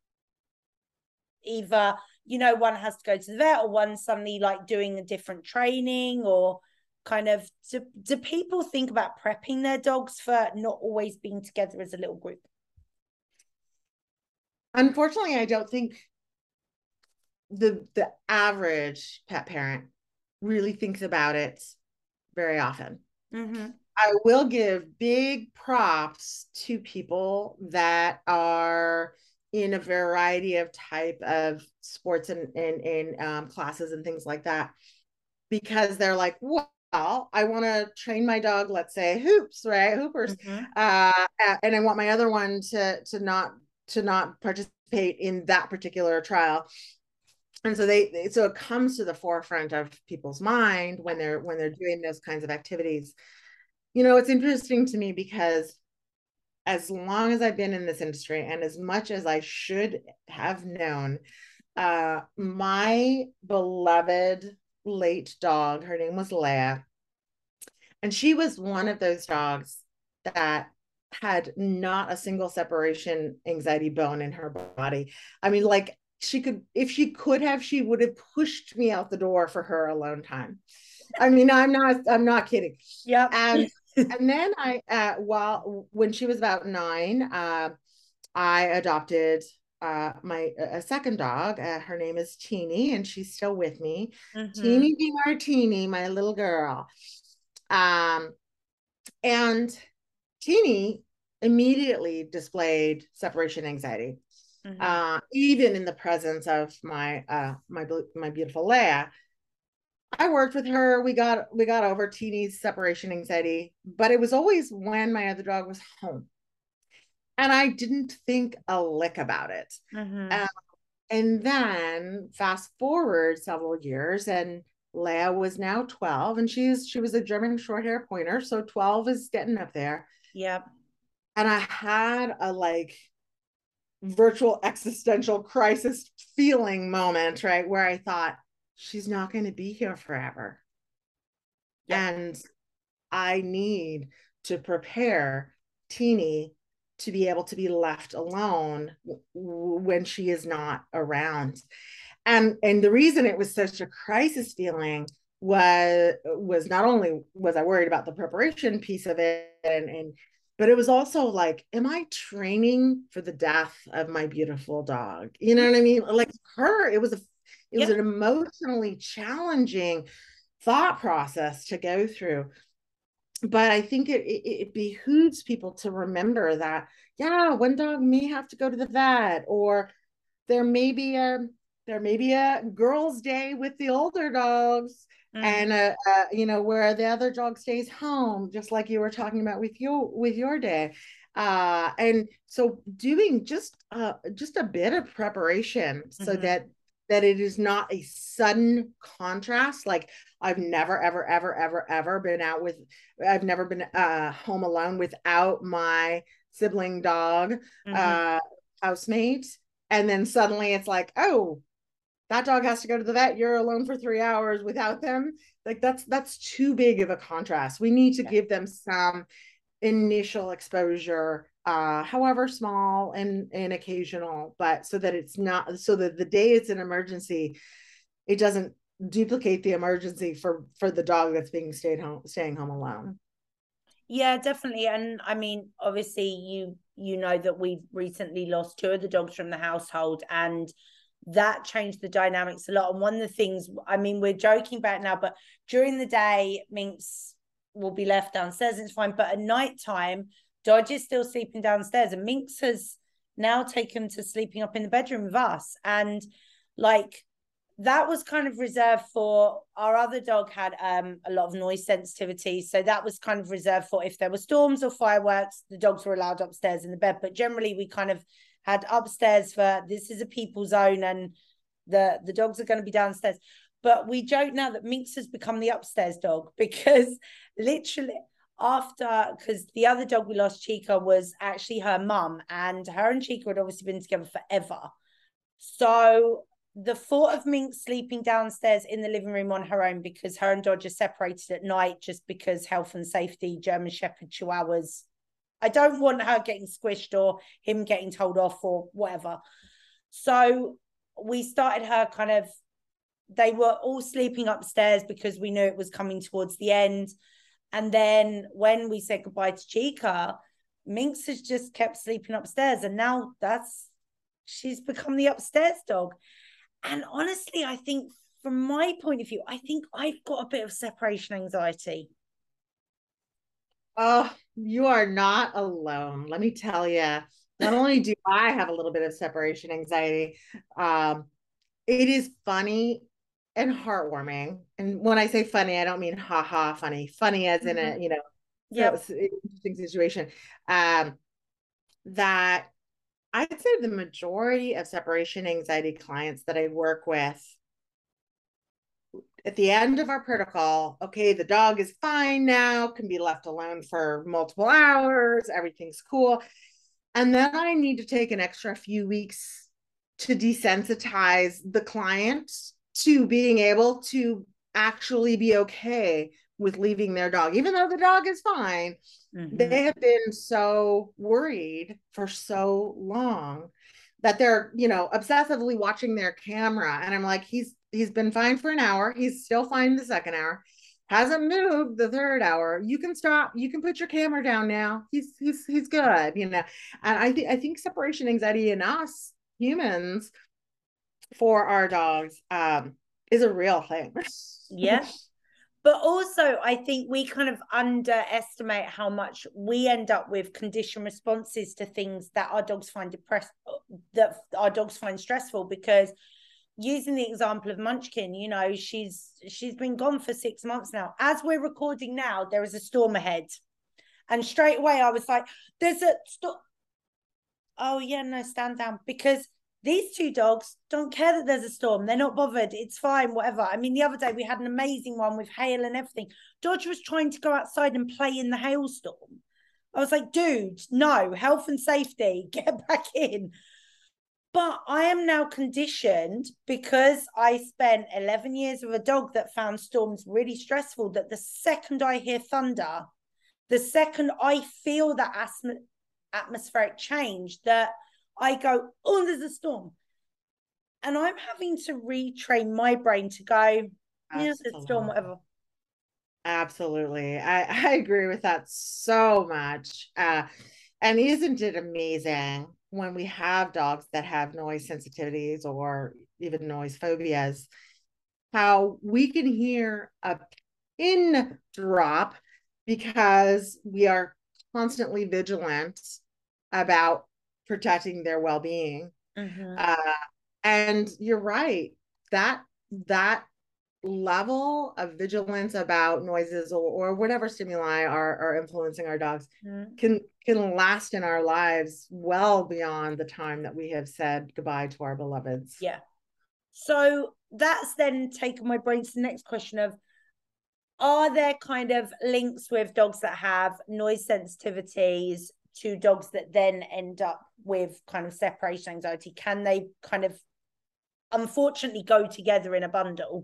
either, you know, one has to go to the vet or one suddenly like doing a different training, or kind of, do, do people think about prepping their dogs for not always being together as a little group? Unfortunately, I don't think the the average pet parent really thinks about it very often. Mm-hmm. I will give big props to people that are in a variety of type of sports and in, in, in um, classes and things like that, because they're like, well, I want to train my dog, let's say hoops, right? Hoopers. Mm-hmm. Uh, and I want my other one to, to not, to not participate in that particular trial. And so they, they, so it comes to the forefront of people's mind when they're, when they're doing those kinds of activities. You know, it's interesting to me because as long as I've been in this industry and as much as I should have known, uh, my beloved late dog, her name was Leia, and she was one of those dogs that had not a single separation anxiety bone in her body. I mean, like she could, if she could have, she would have pushed me out the door for her alone time. I mean, I'm not, I'm not kidding. Yeah. And And then I, uh, while when she was about nine, uh, I adopted uh, my a second dog. Uh, her name is Teeny, and she's still with me. Mm-hmm. Teeny D Martini, my little girl. Um, and Teeny immediately displayed separation anxiety, Mm-hmm. uh, even in the presence of my uh, my my beautiful Leia. I worked with her. We got we got over Teeny's separation anxiety, but it was always when my other dog was home, and I didn't think a lick about it. Mm-hmm. Um, and then fast forward several years, and Leia was now twelve, and she's she was a German short hair pointer, so twelve is getting up there. Yep. And I had a like virtual existential crisis feeling moment, right, where I thought she's not going to be here forever. Yep. And I need to prepare Teeny to be able to be left alone when she is not around. And and the reason it was such a crisis feeling was was not only was I worried about the preparation piece of it, and, and but it was also like, am I training for the death of my beautiful dog? You know what I mean? Like her, it was a it was Yep. an emotionally challenging thought process to go through. But I think it, it, it behooves people to remember that, yeah, one dog may have to go to the vet, or there may be a there may be a girls' day with the older dogs, Mm-hmm. and uh, uh, you know, where the other dog stays home, just like you were talking about with your with your day. Uh, and so doing just uh, just a bit of preparation so Mm-hmm. that that it is not a sudden contrast. Like I've never, ever, ever, ever, ever been out with, I've never been uh, home alone without my sibling dog, Mm-hmm. uh, housemate. And then suddenly it's like, oh, that dog has to go to the vet. You're alone for three hours without them. Like that's, that's too big of a contrast. We need to Yeah. give them some initial exposure, uh, however small and, and occasional, but so that it's not, so that the day it's an emergency, it doesn't duplicate the emergency for for the dog that's being stayed home staying home alone. Yeah, definitely. And I mean, obviously, you you know that we've recently lost two of the dogs from the household, and that changed the dynamics a lot. And one of the things, I mean, we're joking about now, but during the day, Minx will be left downstairs and it's fine. But at night time, Dodge is still sleeping downstairs, and Minx has now taken to sleeping up in the bedroom with us. And like that was kind of reserved for our other dog had um a lot of noise sensitivity, so that was kind of reserved for if there were storms or fireworks, the dogs were allowed upstairs in the bed. But generally we kind of had upstairs for this is a people zone, and the the dogs are going to be downstairs. But we joke now that Minx has become the upstairs dog because literally after, because the other dog we lost, Chica, was actually her mum, and her and Chica had obviously been together forever. So the thought of Minx sleeping downstairs in the living room on her own, because her and Dodge are separated at night just because health and safety, German Shepherd Chihuahuas, I don't want her getting squished or him getting told off or whatever. So we started her kind of, they were all sleeping upstairs because we knew it was coming towards the end. And then when we said goodbye to Chica, Minx has just kept sleeping upstairs. And now that's, she's become the upstairs dog. And honestly, I think from my point of view, I think I've got a bit of separation anxiety. Oh, you are not alone. Let me tell you, not only do I have a little bit of separation anxiety, um, it is funny and heartwarming. And when I say funny, I don't mean ha ha funny, funny as in a, Mm-hmm. you know, so, Yep. so interesting situation. Um, that I'd say the majority of separation anxiety clients that I work with, at the end of our protocol, okay, the dog is fine now, can be left alone for multiple hours, everything's cool. And then I need to take an extra few weeks to desensitize the client to being able to actually be okay with leaving their dog, even though the dog is fine. Mm-hmm. They have been so worried for so long that they're, you know, obsessively watching their camera. And I'm like, he's he's been fine for an hour. He's still fine the second hour. hasn't moved the third hour, you can stop, you can put your camera down now. He's he's he's good, you know. And I think I think separation anxiety in us humans for our dogs um is a real thing. Yeah. But also, I think we kind of underestimate how much we end up with condition responses to things that our dogs find depressed, that our dogs find stressful. Because using the example of Munchkin, you know, she's she's been gone for six months now. As we're recording now, there is a storm ahead, and straight away I was like, "There's a storm." Oh yeah, no, stand down, because these two dogs don't care that there's a storm. They're not bothered. It's fine, whatever. I mean, the other day we had an amazing one with hail and everything. Dodge was trying to go outside and play in the hailstorm. I was like, dude, no, health and safety, get back in. But I am now conditioned, because I spent eleven years with a dog that found storms really stressful, that the second I hear thunder, the second I feel that asthma, atmospheric change, that I go, oh, there's a storm. And I'm having to retrain my brain to go, yeah, there's a storm, whatever. Absolutely. I, I agree with that so much. Uh, and isn't it amazing when we have dogs that have noise sensitivities or even noise phobias, how we can hear a pin drop because we are constantly vigilant about protecting their well-being. Mm-hmm. Uh, and you're right, that that level of vigilance about noises or, or whatever stimuli are, are influencing our dogs mm-hmm. can can last in our lives well beyond the time that we have said goodbye to our beloveds. Yeah. So that's then taken my brain to the next question of, are there kind of links with dogs that have noise sensitivities to dogs that then end up with kind of separation anxiety? Can they kind of unfortunately go together in a bundle?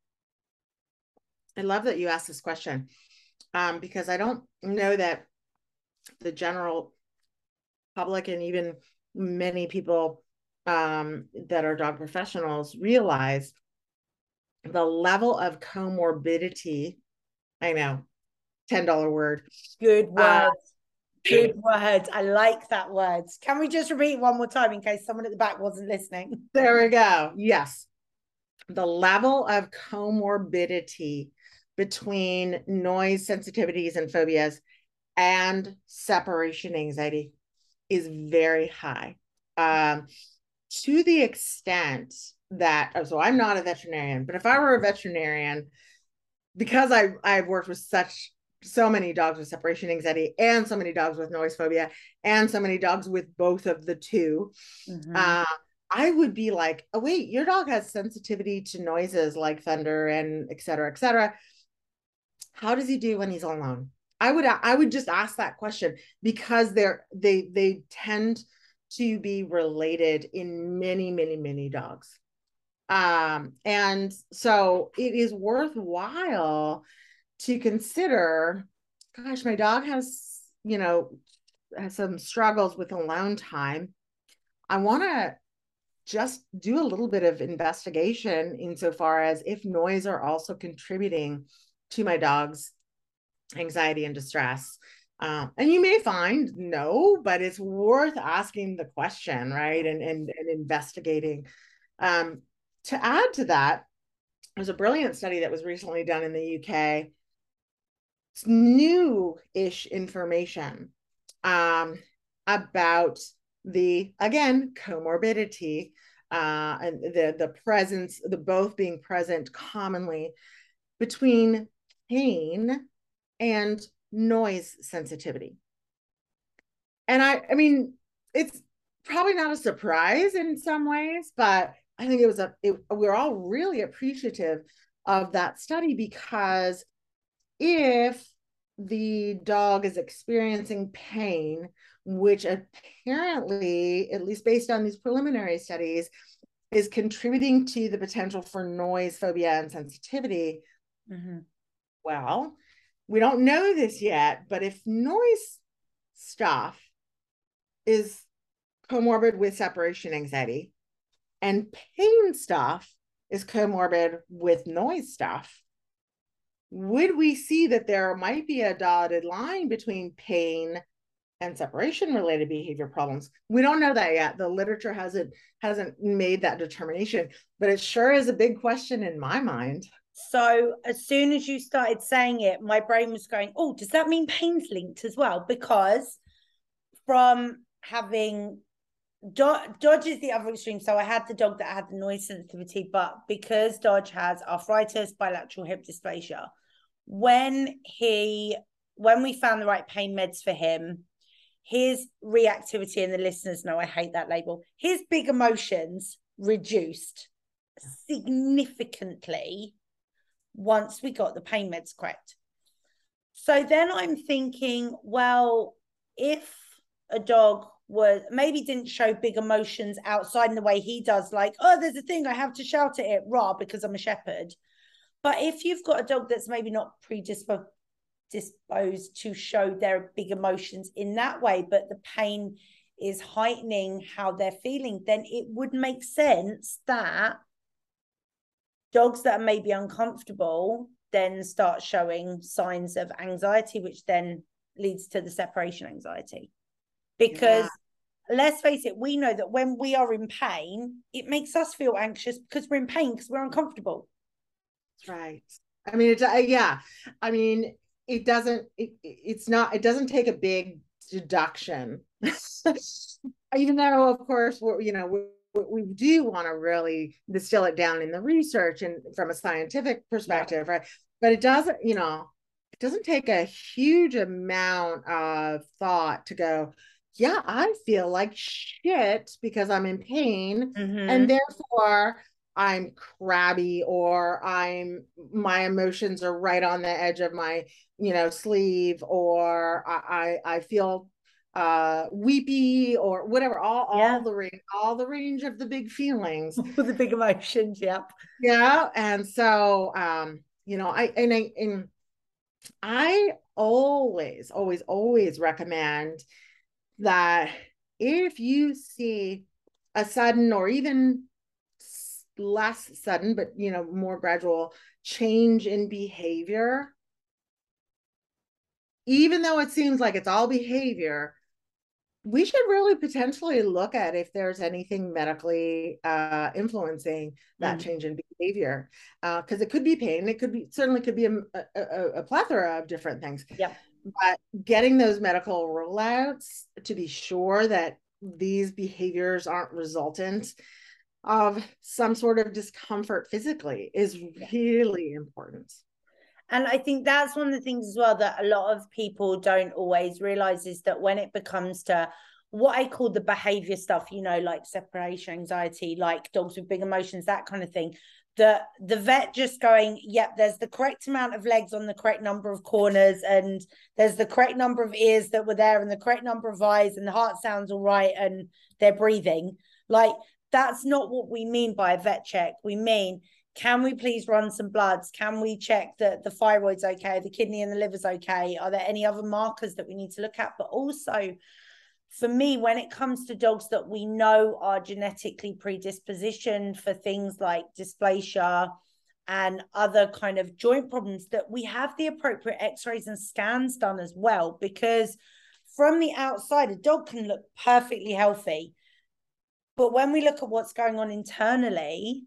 I love that you asked this question, um, because I don't know that the general public and even many people um, that are dog professionals realize the level of comorbidity. I know, ten dollar word. Good word. Uh, Good word. I like that word. Can we just repeat one more time in case someone at the back wasn't listening? There we go. Yes. The level of comorbidity between noise sensitivities and phobias and separation anxiety is very high. Um, to the extent that, so I'm not a veterinarian, but if I were a veterinarian, because I, I've worked with such, so many dogs with separation anxiety and so many dogs with noise phobia and so many dogs with both of the two, mm-hmm. uh, I would be like, oh, wait, your dog has sensitivity to noises like thunder and et cetera, et cetera. How does he do when he's alone? I would, I would just ask that question, because they're, they, they tend to be related in many, many, many dogs. Um, and so it is worthwhile to consider, gosh, my dog has, you know, has some struggles with alone time. I want to just do a little bit of investigation insofar as if noise are also contributing to my dog's anxiety and distress. Um, and you may find no, but it's worth asking the question, right? And, and, and investigating. Um, to add to that, there's a brilliant study that was recently done in the U K. It's new-ish information um, about the, again, comorbidity uh, and the, the presence, the both being present commonly between pain and noise sensitivity. And I, I mean, it's probably not a surprise in some ways, but I think it was a, it, we're all really appreciative of that study, because if the dog is experiencing pain, which apparently, at least based on these preliminary studies, is contributing to the potential for noise phobia and sensitivity, mm-hmm. well, we don't know this yet, but if noise stuff is comorbid with separation anxiety and pain stuff is comorbid with noise stuff, would we see that there might be a dotted line between pain and separation related behavior problems? We don't know that yet. The literature hasn't hasn't made that determination, but it sure is a big question in my mind. So as soon as you started saying it, my brain was going, oh, does that mean pain's linked as well? Because from having Dodge is the other extreme. So I had the dog that had the noise sensitivity, but because Dodge has arthritis, bilateral hip dysplasia, when he when we found the right pain meds for him, his reactivity, and the listeners know I hate that label, his big emotions reduced significantly once we got the pain meds correct. So then I'm thinking, well, if a dog was maybe didn't show big emotions outside in the way he does, like, oh, there's a thing I have to shout at it, raw, because I'm a shepherd. But if you've got a dog that's maybe not predisposed disposed to show their big emotions in that way, but the pain is heightening how they're feeling, then it would make sense that dogs that are maybe uncomfortable then start showing signs of anxiety, which then leads to the separation anxiety. Because yeah. let's face it, we know that when we are in pain, it makes us feel anxious because we're in pain, because we're uncomfortable. That's right. I mean, it's, uh, yeah. I mean, it doesn't, it, it's not, it doesn't take a big deduction. Even though, of course, we're, you know, we, we do want to really distill it down in the research and from a scientific perspective, yeah. right? But it doesn't, you know, it doesn't take a huge amount of thought to go, yeah, I feel like shit because I'm in pain. Mm-hmm. And therefore I'm crabby, or I'm, my emotions are right on the edge of my, you know, sleeve, or I, I, I feel uh, weepy, or whatever, all, yeah. all the range, all the range of the big feelings. All the big emotions. Yep. Yeah. And so, um, you know, I, and I, and I always, always, always recommend that if you see a sudden or even less sudden, but, you know, more gradual change in behavior, even though it seems like it's all behavior, we should really potentially look at if there's anything medically uh, influencing that mm. change in behavior, because uh, it could be pain. It could be, certainly could be a, a, a plethora of different things. Yeah. But getting those medical rollouts to be sure that these behaviors aren't resultant of some sort of discomfort physically is really important. And I think that's one of the things as well that a lot of people don't always realize, is that when it becomes to what I call the behavior stuff, you know, like separation anxiety, like dogs with big emotions, that kind of thing, the the vet just going, yep, there's the correct amount of legs on the correct number of corners, and there's the correct number of ears that were there, and the correct number of eyes, and the heart sounds all right, and they're breathing. Like, that's not what we mean by a vet check. We mean, can we please run some bloods? Can we check that the thyroid's okay, the kidney and the liver's okay? Are there any other markers that we need to look at? But also, for me, when it comes to dogs that we know are genetically predispositioned for things like dysplasia and other kind of joint problems, that we have the appropriate x-rays and scans done as well. Because from the outside, a dog can look perfectly healthy, but when we look at what's going on internally,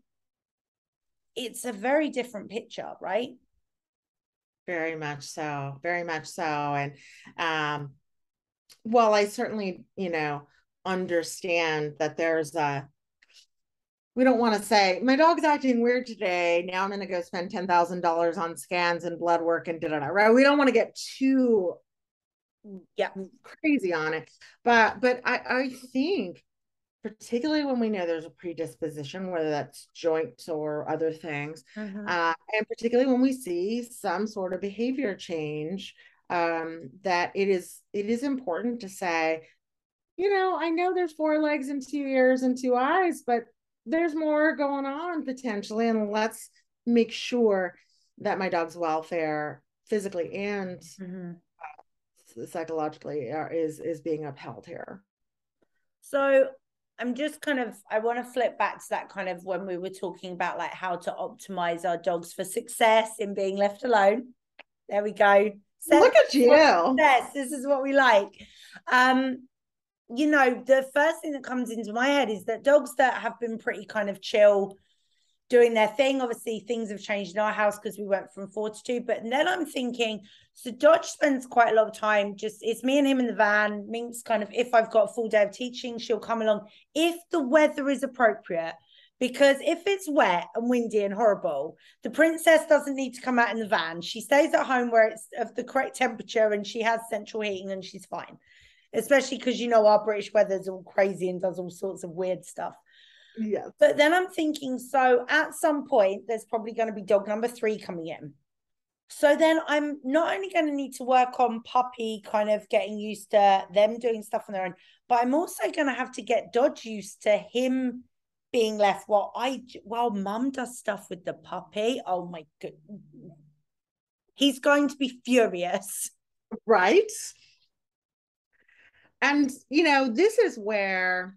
it's a very different picture, right? Very much so, very much so. And um, well, I certainly, you know, understand that there's a, we don't want to say, my dog's acting weird today, now I'm going to go spend ten thousand dollars on scans and blood work and da da da, right? We don't want to get too yeah, crazy on it. But, but I, I think, particularly when we know there's a predisposition, whether that's joints or other things, mm-hmm. uh, and particularly when we see some sort of behavior change, um, that it is it is important to say, you know, I know there's four legs and two ears and two eyes, but there's more going on potentially, and let's make sure that my dog's welfare, physically and mm-hmm. uh, psychologically, uh, is is being upheld here. So I'm just kind of, I want to flip back to that kind of when we were talking about like how to optimize our dogs for success in being left alone. There we go. Look at you. Success. This is what we like. Um, you know, the first thing that comes into my head is that dogs that have been pretty kind of chill doing their thing, obviously things have changed in our house because we went from four to two, but then I'm thinking, so Dodge spends quite a lot of time, just it's me and him in the van. Mink's kind of, if I've got a full day of teaching, she'll come along if the weather is appropriate, because if it's wet and windy and horrible, the princess doesn't need to come out in the van. She stays at home where it's of the correct temperature and she has central heating and she's fine, especially because, you know, our British weather's all crazy and does all sorts of weird stuff. Yes. But then I'm thinking, so at some point, there's probably going to be dog number three coming in. So then I'm not only going to need to work on puppy kind of getting used to them doing stuff on their own, but I'm also going to have to get Dodge used to him being left while I, while mum does stuff with the puppy. Oh my God. He's going to be furious. Right. And, you know, this is where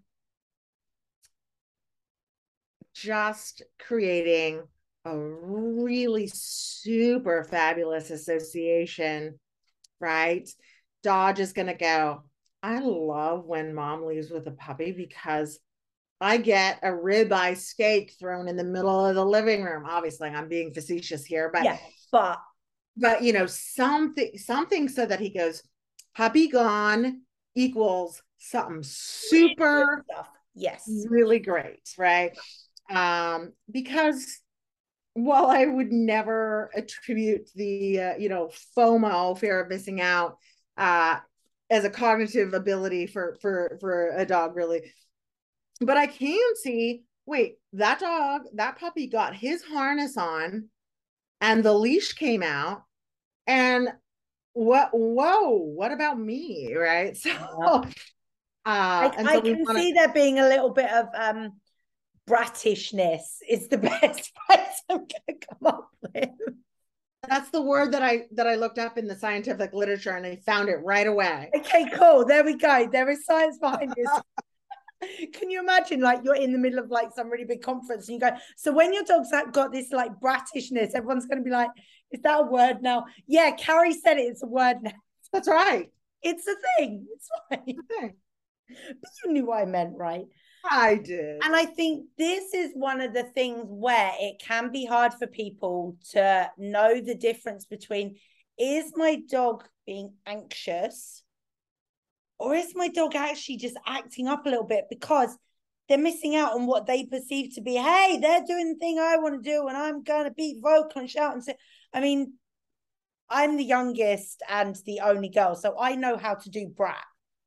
just creating a really super fabulous association, right? Dodge is going to go, I love when mom leaves with a puppy because I get a ribeye steak thrown in the middle of the living room. Obviously, I'm being facetious here, but yeah, but but you know, something something so that he goes, puppy gone equals something super stuff. Yes, really great, right? Um, because while I would never attribute the, uh, you know, FOMO, fear of missing out, uh, as a cognitive ability for, for, for a dog, really. But I can see, wait, that dog, that puppy got his harness on and the leash came out and what, whoa, what about me, right? So, uh, I, and I so we can wanna... see there being a little bit of, um, brattishness is the best phrase I'm going to come up with. That's the word that I that I looked up in the scientific literature and I found it right away. Okay, cool. There we go. There is science behind this. Can you imagine, like, you're in the middle of like some really big conference and you go, so when your dog's got this like brattishness, everyone's going to be like, is that a word now? Yeah, Carrie said it. It's a word now. That's right. It's a thing. It's fine. Okay. But you knew what I meant, right? I did. And I think this is one of the things where it can be hard for people to know the difference between, is my dog being anxious or is my dog actually just acting up a little bit because they're missing out on what they perceive to be, hey, they're doing the thing I want to do and I'm going to be vocal and shout and say, I mean, I'm the youngest and the only girl, so I know how to do brat.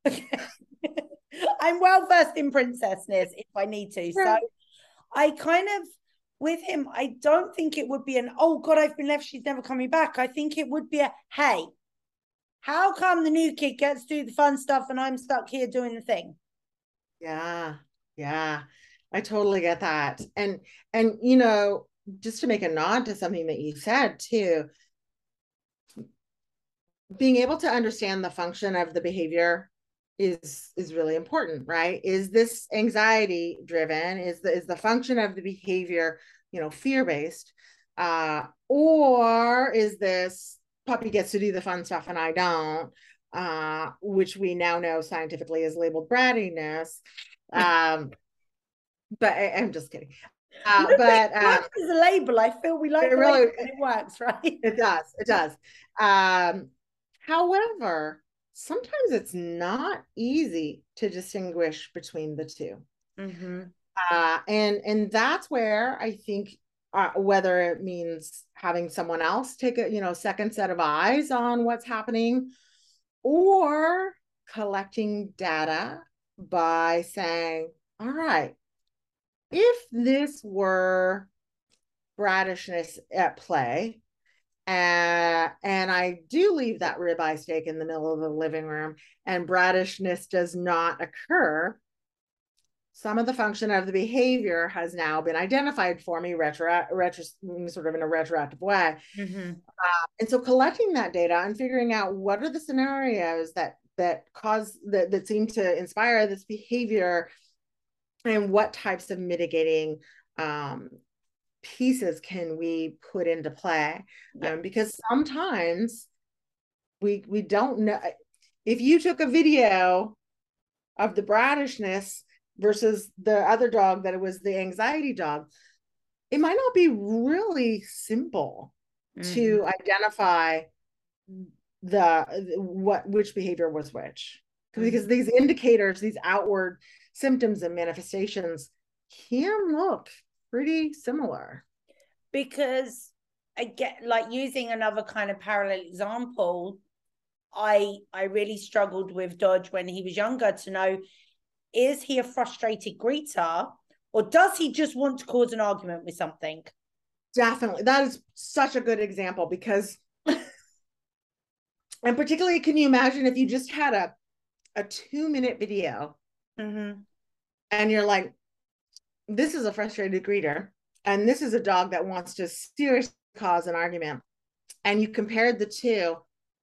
I'm well versed in princessness if I need to. So I kind of, with him, I don't think it would be an, oh God, I've been left, she's never coming back. I think it would be a, hey, how come the new kid gets to do the fun stuff and I'm stuck here doing the thing? Yeah, yeah, I totally get that. And, and, you know, just to make a nod to something that you said too, being able to understand the function of the behavior is is really important, right? Is this anxiety driven? Is the is the function of the behavior, you know, fear-based? Uh, or is this puppy gets to do the fun stuff and I don't, uh, which we now know scientifically is labeled brattiness. Um, but I, I'm just kidding. Uh, but it works uh, as a label. I feel we like it, really, label and it works, right? It does. It does. Um, however, sometimes it's not easy to distinguish between the two. Mm-hmm. Uh, and, and that's where I think uh, whether it means having someone else take a, you know, second set of eyes on what's happening or collecting data by saying, all right, if this were brattishness at play, Uh, and I do leave that ribeye steak in the middle of the living room and brattishness does not occur, some of the function of the behavior has now been identified for me retro, retro sort of in a retroactive way. Mm-hmm. Uh, and so collecting that data and figuring out what are the scenarios that that cause that, that seem to inspire this behavior and what types of mitigating um, pieces can we put into play? Yeah. Um, because sometimes we we don't know. If you took a video of the brattishness versus the other dog that it was the anxiety dog, it might not be really simple mm-hmm. to identify the what which behavior was which, because mm-hmm. these indicators, these outward symptoms and manifestations can look pretty similar. Because I get, like, using another kind of parallel example, I I really struggled with Dodge when he was younger to know, is he a frustrated greeter, or does he just want to cause an argument with something? Definitely. That is such a good example, because and particularly, can you imagine if you just had a a two minute video mm-hmm. and you're like, this is a frustrated greeter and this is a dog that wants to seriously cause an argument, and you compared the two,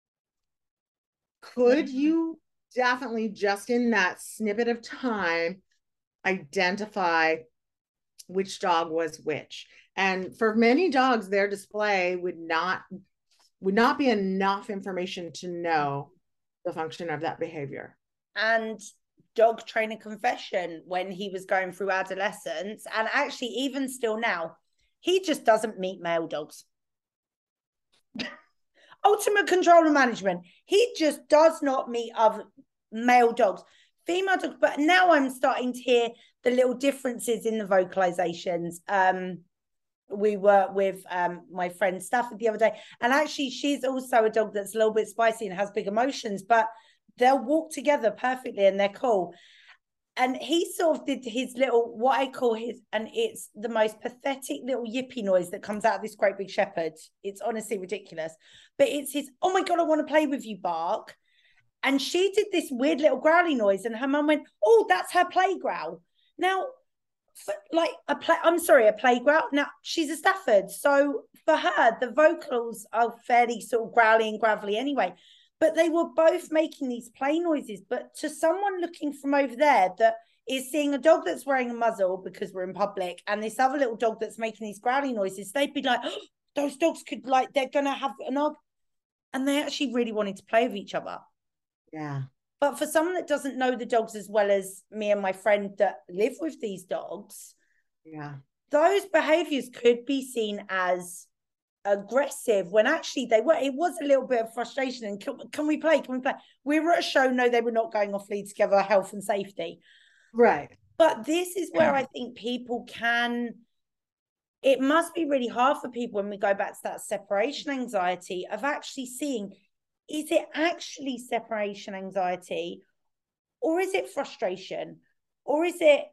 could mm-hmm. you definitely just in that snippet of time identify which dog was which? And for many dogs, their display would not would not be enough information to know the function of that behavior. And dog trainer confession, when he was going through adolescence, and actually even still now, he just doesn't meet male dogs. Ultimate control and management. He just does not meet other male dogs. Female dogs, but now I'm starting to hear the little differences in the vocalizations. Um, we were with um, my friend Stafford the other day, and actually she's also a dog that's a little bit spicy and has big emotions, but they'll walk together perfectly and they're cool. And he sort of did his little, what I call his, and it's the most pathetic little yippy noise that comes out of this great big shepherd. It's honestly ridiculous, but it's his, oh my God, I want to play with you bark. And she did this weird little growly noise, and her mum went, oh, that's her play growl. Now, for, like a play, I'm sorry, a play growl. Now, she's a Stafford, so for her, the vocals are fairly sort of growly and gravelly anyway. But they were both making these play noises. But to someone looking from over there that is seeing a dog that's wearing a muzzle because we're in public, and this other little dog that's making these growly noises, they'd be like, oh, those dogs could, like, they're going to have an argument. And they actually really wanted to play with each other. Yeah. But for someone that doesn't know the dogs as well as me and my friend that live with these dogs, yeah, those behaviors could be seen as aggressive, when actually they were, it was a little bit of frustration. And can, can we play? Can we play? We were at a show, no, they were not going off lead together, health and safety. Right. But this is where I think people can, it must be really hard for people when we go back to that separation anxiety of actually seeing, is it actually separation anxiety, or is it frustration, or is it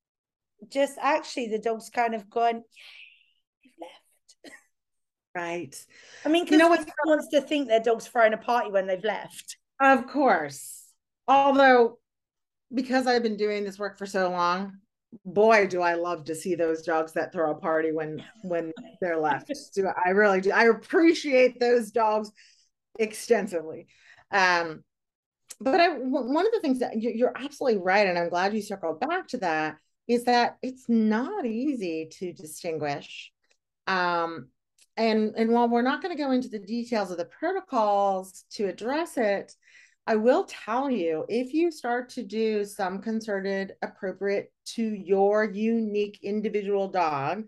just actually the dog's kind of gone, yeah, they've left. Right. I mean, because you know what wants to think their dog's throwing a party when they've left. Of course. Although, because I've been doing this work for so long, boy, do I love to see those dogs that throw a party when when they're left. Do I really do. I appreciate those dogs extensively. Um, but I, one of the things that you're absolutely right, and I'm glad you circled back to that, is that it's not easy to distinguish. Um, and, and while we're not going to go into the details of the protocols to address it, I will tell you, if you start to do some concerted, appropriate to your unique individual dog,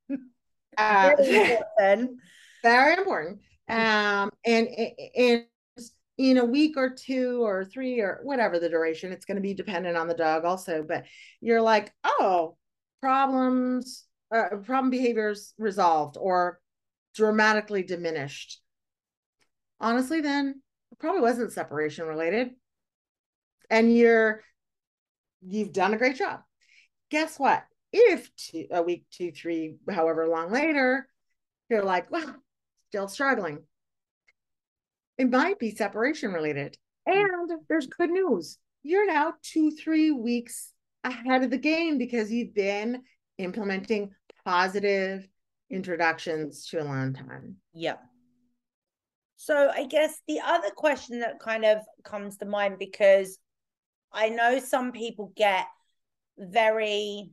uh, very important. Very important. Um, and, and in a week or two or three or whatever the duration, it's going to be dependent on the dog also, but you're like, oh, problems, uh, problem behaviors resolved or dramatically diminished. Honestly, then it probably wasn't separation related. And you're, you've done a great job. Guess what? If two, a week, two, three, however long later, you're like, well, still struggling, it might be separation related. And there's good news. You're now two, three weeks ahead of the game because you've been implementing positive introductions to alone time. Yep. So I guess the other question that kind of comes to mind, because I know some people get very,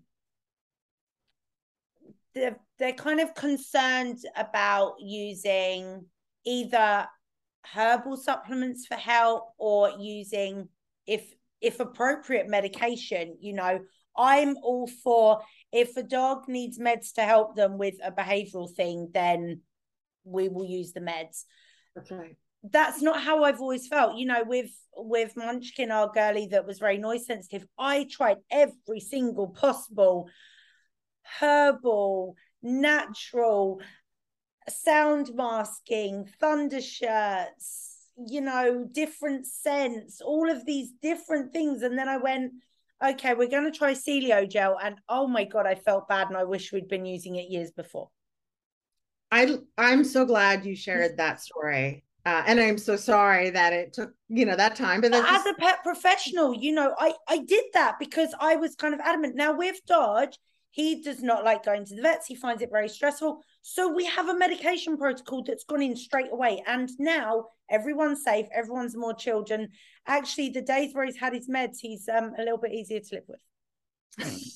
they're, they're kind of concerned about using either herbal supplements for help or using, if if appropriate, medication. You know, I'm all for, if a dog needs meds to help them with a behavioral thing, then we will use the meds. That's right. That's not how I've always felt. You know, with with Munchkin, our girlie that was very noise sensitive, I tried every single possible herbal, natural, sound masking, thunder shirts, you know, different scents, all of these different things. And then I went, okay, we're going to try Celio gel. And oh my God, I felt bad. And I wish we'd been using it years before. I, I'm so glad you shared that story. Uh, and I'm so sorry that it took, you know, that time. But, but as just... a pet professional, you know, I, I did that because I was kind of adamant. Now with Dodge, he does not like going to the vets. He finds it very stressful. So we have a medication protocol that's gone in straight away. And now everyone's safe. Everyone's more chilled. And actually, the days where he's had his meds, he's um, a little bit easier to live with.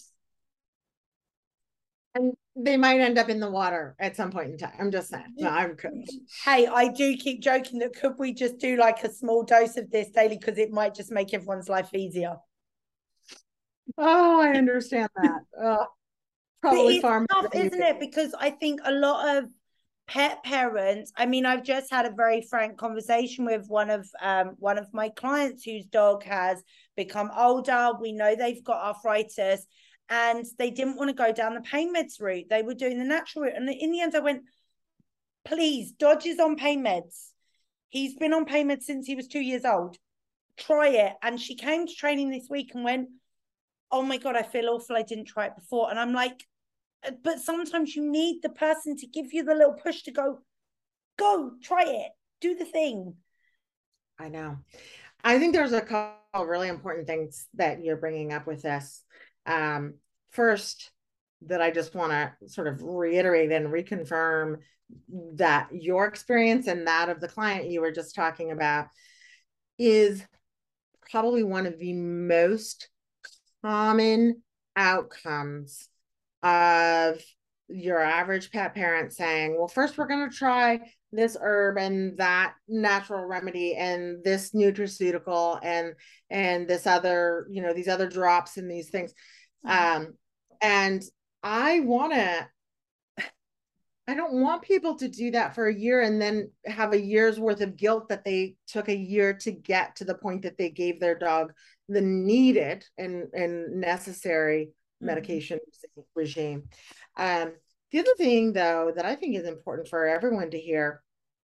And they might end up in the water at some point in time. I'm just saying. No, I'm hey, I do keep joking that could we just do like a small dose of this daily, because it might just make everyone's life easier. Oh, I understand that. Oh, probably it's far tough, isn't it? Because I think a lot of pet parents, I mean, I've just had a very frank conversation with one of um one of my clients whose dog has become older. We know they've got arthritis, and they didn't want to go down the pain meds route. They were doing the natural route. And in the end, I went, please, Dodge is on pain meds. He's been on pain meds since he was two years old. Try it. And she came to training this week and went, oh my God, I feel awful. I didn't try it before. And I'm like, but sometimes you need the person to give you the little push to go, go, try it, do the thing. I know. I think there's a couple of really important things that you're bringing up with this. Um, first, that I just want to sort of reiterate and reconfirm that your experience and that of the client you were just talking about is probably one of the most common outcomes of your average pet parent saying, well, first we're going to try this herb and that natural remedy and this nutraceutical and and this other, you know, these other drops and these things. Mm-hmm. Um, and I want to, I don't want people to do that for a year and then have a year's worth of guilt that they took a year to get to the point that they gave their dog the needed and, and necessary medication mm-hmm. regime. Um, the other thing, though, that I think is important for everyone to hear,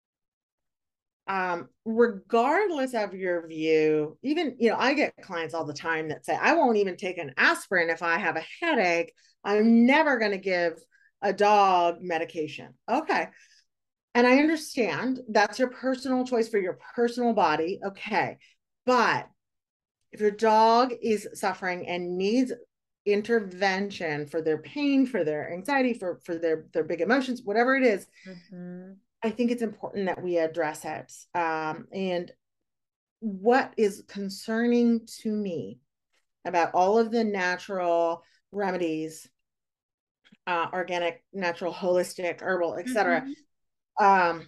um, regardless of your view, even, you know, I get clients all the time that say, I won't even take an aspirin if I have a headache. I'm never going to give a dog medication. Okay. And I understand that's your personal choice for your personal body. Okay. But if your dog is suffering and needs intervention for their pain, for their anxiety, for, for their, their big emotions, whatever it is, mm-hmm. I think it's important that we address it. Um, and what is concerning to me about all of the natural remedies, uh, organic, natural, holistic, herbal, et cetera, mm-hmm. um,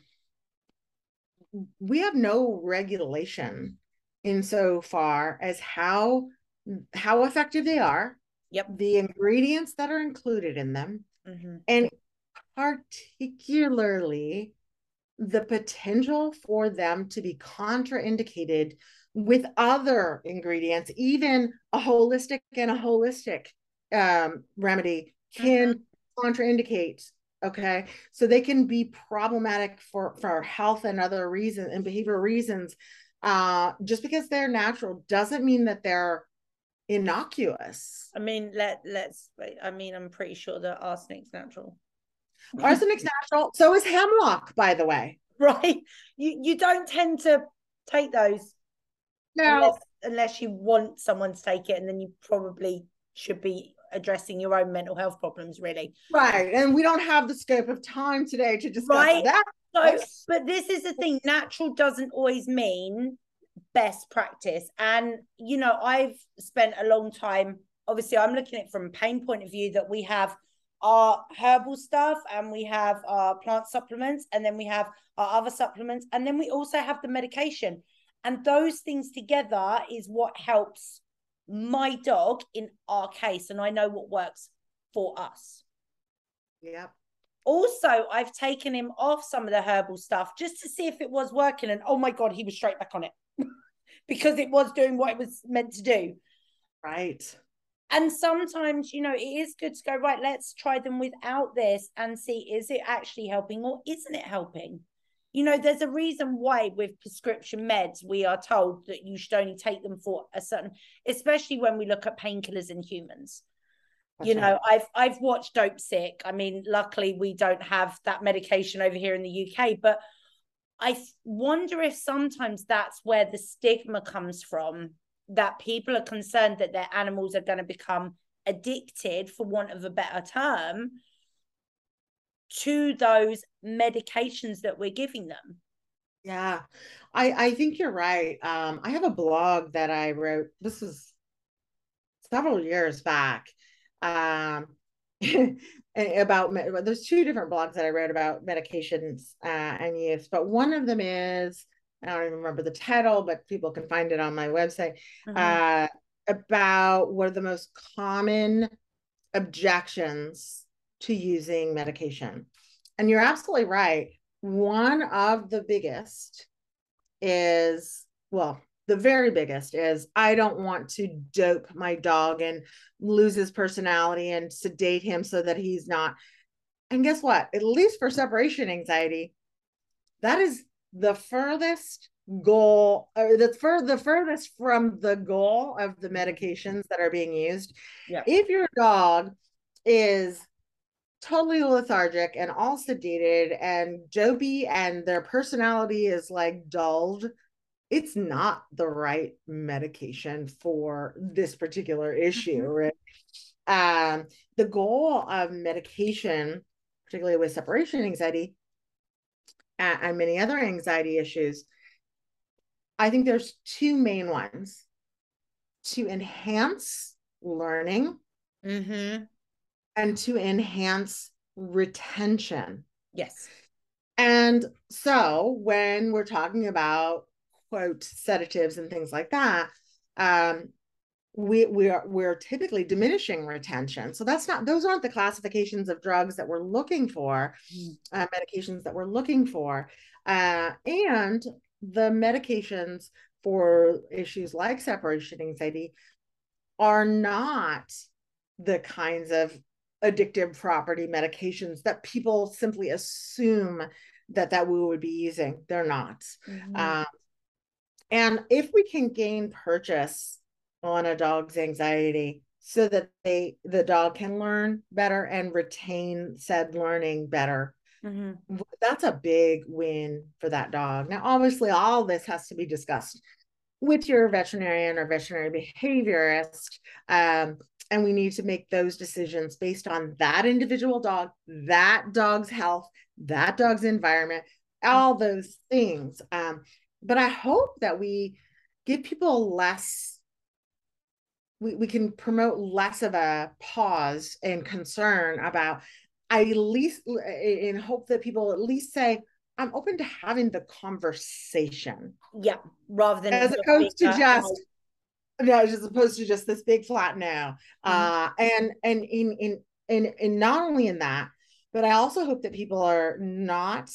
we have no regulation insofar as how, how effective they are. Yep. The ingredients that are included in them, mm-hmm. and particularly the potential for them to be contraindicated with other ingredients. Even a holistic and a holistic um, remedy can mm-hmm. contraindicate. Okay. So they can be problematic for, for health and other reasons and behavioral reasons. Uh, just because they're natural doesn't mean that they're innocuous. I mean, let let's. I mean, I'm pretty sure that arsenic's natural. Arsenic's natural. So is hemlock, by the way. Right. You you don't tend to take those. No. Unless, unless you want someone to take it, and then you probably should be addressing your own mental health problems, really. Right. And we don't have the scope of time today to discuss right? that. So, but this is the thing. Natural doesn't always mean best practice. And, you know, I've spent a long time obviously I'm looking at it from a pain point of view, that we have our herbal stuff and we have our plant supplements, and then we have our other supplements, and then we also have the medication. And those things together is what helps my dog in our case. And I know what works for us. Yep. Also, I've taken him off some of the herbal stuff just to see if it was working. And oh my God, he was straight back on it because it was doing what it was meant to do. Right. And sometimes, you know, it is good to go, right, let's try them without this and see, is it actually helping or isn't it helping? You know, there's a reason why with prescription meds, we are told that you should only take them for a certain, especially when we look at painkillers in humans. That's you know, right. I've I've watched Dope Sick. I mean, luckily we don't have that medication over here in the U K, but I wonder if sometimes that's where the stigma comes from, that people are concerned that their animals are going to become addicted, for want of a better term, to those medications that we're giving them. Yeah, I, I think you're right. Um, I have a blog that I wrote, this is several years back, um, about, there's two different blogs that I wrote about medications uh, and use, but one of them is, I don't even remember the title, but people can find it on my website, mm-hmm. uh, about what are the most common objections to using medication. And you're absolutely right. One of the biggest is, well, the very biggest is, I don't want to dope my dog and lose his personality and sedate him so that he's not. And guess what? At least for separation anxiety, that is the furthest goal, or the, fur, the furthest from the goal of the medications that are being used. Yeah. If your dog is totally lethargic and all sedated and dopey and their personality is like dulled, it's not the right medication for this particular issue, mm-hmm. right? Um, the goal of medication, particularly with separation anxiety and, and many other anxiety issues, I think there's two main ones: to enhance learning, mm-hmm. and to enhance retention. Yes. And so when we're talking about, quote, sedatives and things like that, um, we we are we're typically diminishing retention. So that's not, those aren't the classifications of drugs that we're looking for, uh, medications that we're looking for. Uh, and the medications for issues like separation anxiety are not the kinds of addictive property medications that people simply assume that that we would be using. They're not. Mm-hmm. Um, and if we can gain purchase on a dog's anxiety so that they the dog can learn better and retain said learning better, mm-hmm. that's a big win for that dog. Now, obviously, all this has to be discussed with your veterinarian or veterinary behaviorist, um, and we need to make those decisions based on that individual dog, that dog's health, that dog's environment, all those things. Um, but I hope that we give people less, we, we can promote less of a pause and concern about, I at least, in hope that people at least say, I'm open to having the conversation. Yeah, rather than as opposed to just, no, as opposed to just this big flat no. Mm-hmm. Uh, and and in in in in not only in that, but I also hope that people are not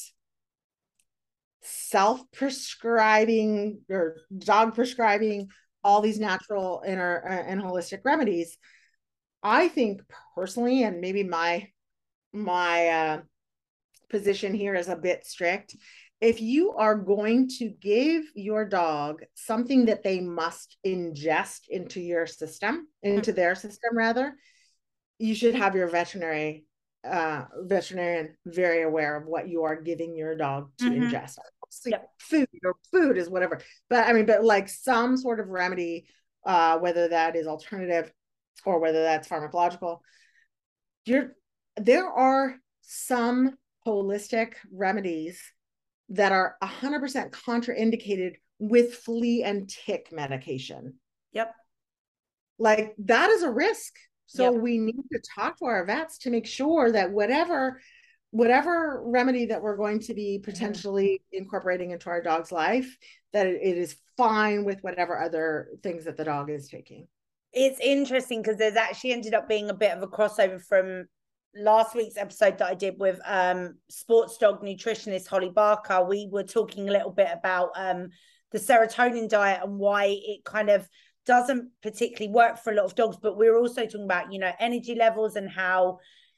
self-prescribing or dog prescribing all these natural and, or, and holistic remedies. I think personally, and maybe my my uh, position here is a bit strict. If you are going to give your dog something that they must ingest into your system, into their system rather, you should have your veterinary uh, veterinarian very aware of what you are giving your dog to mm-hmm. ingest. Yep. Food or food is whatever, but I mean, but like some sort of remedy, uh, whether that is alternative or whether that's pharmacological. You're there are some holistic remedies that are one hundred percent contraindicated with flea and tick medication. Yep. like that is a risk. So Yep. we need to talk to our vets to make sure that whatever whatever remedy that we're going to be potentially incorporating into our dog's life, that it, it is fine with whatever other things that the dog is taking. It's interesting because there's actually ended up being a bit of a crossover from last week's episode that I did with um sports dog nutritionist Holly Barker. We were talking a little bit about um the serotonin diet and why it kind of doesn't particularly work for a lot of dogs, but we were also talking about, you know, energy levels and how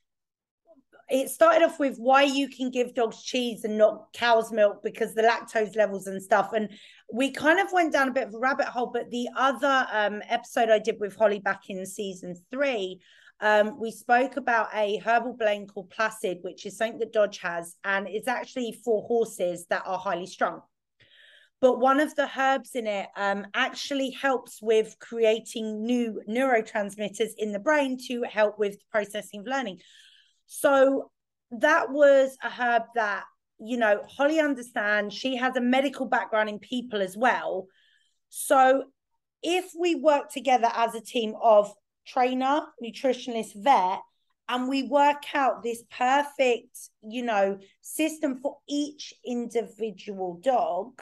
it started off with why you can give dogs cheese and not cow's milk because the lactose levels and stuff. And we kind of went down a bit of a rabbit hole. But the other um, episode I did with Holly back in season three, um, we spoke about a herbal blend called Placid, which is something that Dodge has. And it's actually for horses that are highly strung. But one of the herbs in it um, actually helps with creating new neurotransmitters in the brain to help with the processing of learning. So that was a herb that, you know, Holly understands. She has a medical background in people as well. So if we work together as a team of trainer, nutritionist, vet, and we work out this perfect, you know, system for each individual dog,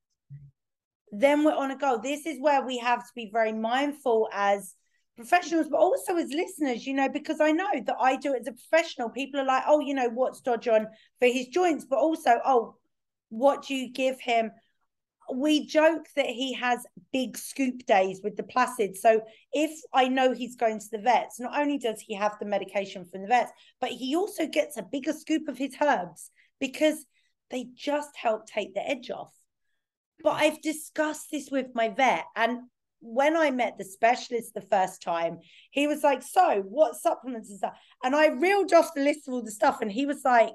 then we're on a go. This is where we have to be very mindful as professionals, but also as listeners, you know, because I know that I do it as a professional. People are like, oh, you know, what's Dodge on for his joints? But also, oh, what do you give him? We joke that he has big scoop days with the Placid. So if I know he's going to the vets, not only does he have the medication from the vets, but he also gets a bigger scoop of his herbs because they just help take the edge off. But I've discussed this with my vet, and when I met the specialist the first time, he was like, so what supplements is that? And I reeled off the list of all the stuff, and he was like,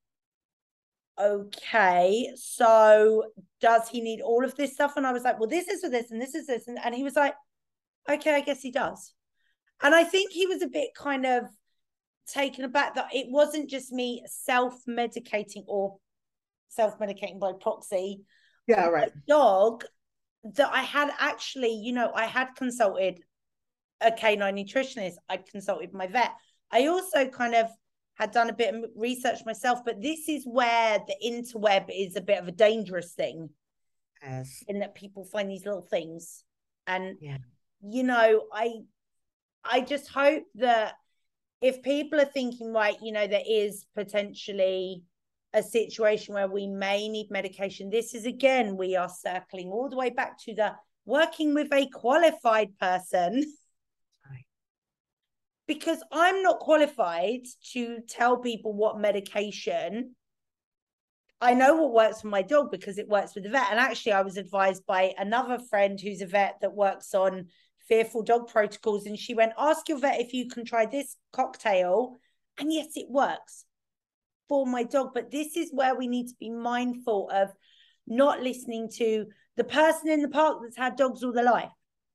okay, so does he need all of this stuff? And I was like, well, this is for this, and this is this. And, and he was like, okay, I guess he does. And I think he was a bit kind of taken aback that it wasn't just me self-medicating or self-medicating by proxy. Yeah, right. Dog that I had actually, you know, I had consulted a canine nutritionist. I'd consulted my vet. I also kind of had done a bit of research myself, but this is where the interweb is a bit of a dangerous thing. Yes. In that people find these little things. And, yeah. you know, I, I just hope that if people are thinking, right, you know, there is potentially a situation where we may need medication. This is, again, we are circling all the way back to the working with a qualified person. Right. Because I'm not qualified to tell people what medication. I know what works for my dog because it works with the vet. And actually, I was advised by another friend who's a vet that works on fearful dog protocols. And she went, ask your vet if you can try this cocktail. And yes, it works for my dog. But this is where we need to be mindful of not listening to the person in the park that's had dogs all their life.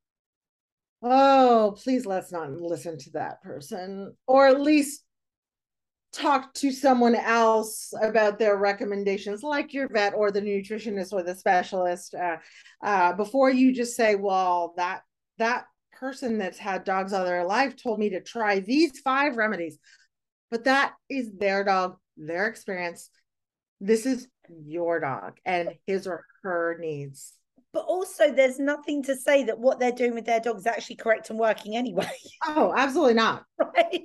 Oh, please let's not listen to that person, or at least talk to someone else about their recommendations, like your vet or the nutritionist or the specialist, uh, uh, before you just say, well, that that person that's had dogs all their life told me to try these five remedies. But that is their dog, their experience. This is your dog and his or her needs. But also, there's nothing to say that what they're doing with their dog is actually correct and working anyway. Oh, absolutely not. Right.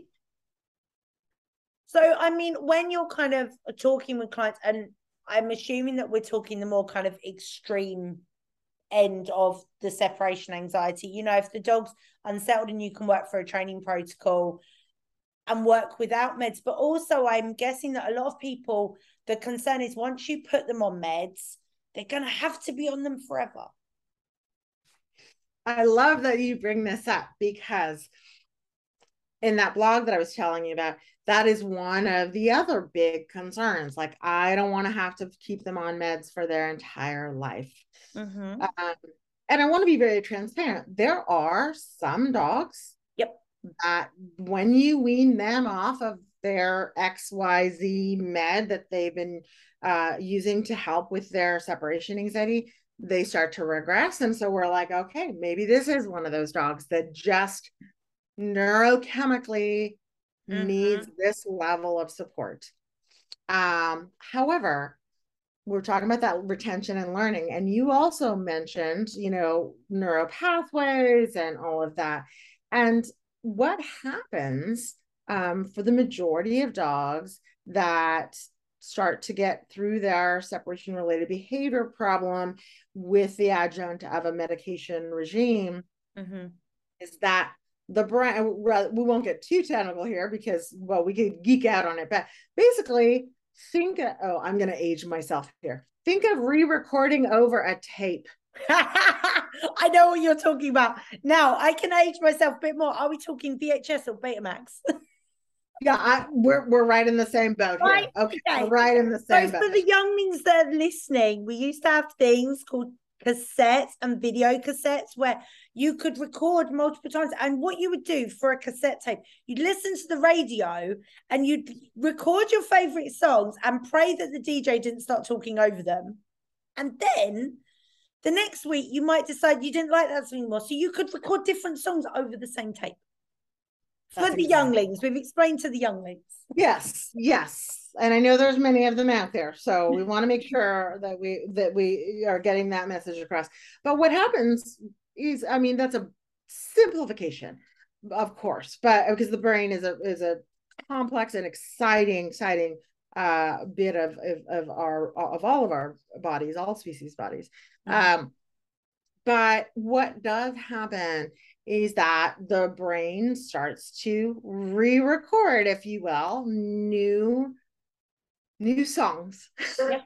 So, I mean, when you're kind of talking with clients, and I'm assuming that we're talking the more kind of extreme end of the separation anxiety, you know, if the dog's unsettled and you can work for a training protocol and work without meds. But also, I'm guessing that a lot of people, the concern is once you put them on meds, they're going to have to be on them forever. I love that you bring this up, because in that blog that I was telling you about, that is one of the other big concerns. Like, I don't want to have to keep them on meds for their entire life. Mm-hmm. Um, and I want to be very transparent. There are some dogs yep. that when you wean them off of their X Y Z med that they've been uh, using to help with their separation anxiety, they start to regress. And so we're like, okay, maybe this is one of those dogs that just neurochemically mm-hmm. needs this level of support. Um, however, we're talking about that retention and learning. And you also mentioned, you know, neuropathways and all of that. And what happens um, for the majority of dogs that start to get through their separation related behavior problem with the adjunct of a medication regime mm-hmm. is that the brain, we won't get too technical here because, well, we could geek out on it, but basically think, oh, I'm going to age myself here. Think of re-recording over a tape. I know what you're talking about. Now I can age myself a bit more. Are we talking V H S or Betamax? Yeah, I, we're we're right in the same boat here. Right? Okay, okay. We're right in the same so boat. For the younglings that are listening, we used to have things called cassettes and video cassettes where you could record multiple times. And what you would do for a cassette tape, you'd listen to the radio and you'd record your favorite songs and pray that the D J didn't start talking over them. And then the next week you might decide you didn't like that song anymore. So you could record different songs over the same tape. For That's the exactly. younglings, we've explained to the younglings. Yes, yes. And I know there's many of them out there. So we want to make sure that we that we are getting that message across. But what happens is, I mean, that's a simplification, of course, but because the brain is a is a complex and exciting, exciting uh bit of, of of our of all of our bodies, all species bodies. Mm-hmm. Um, but what does happen is that the brain starts to re-record, if you will, new, new songs. Yeah.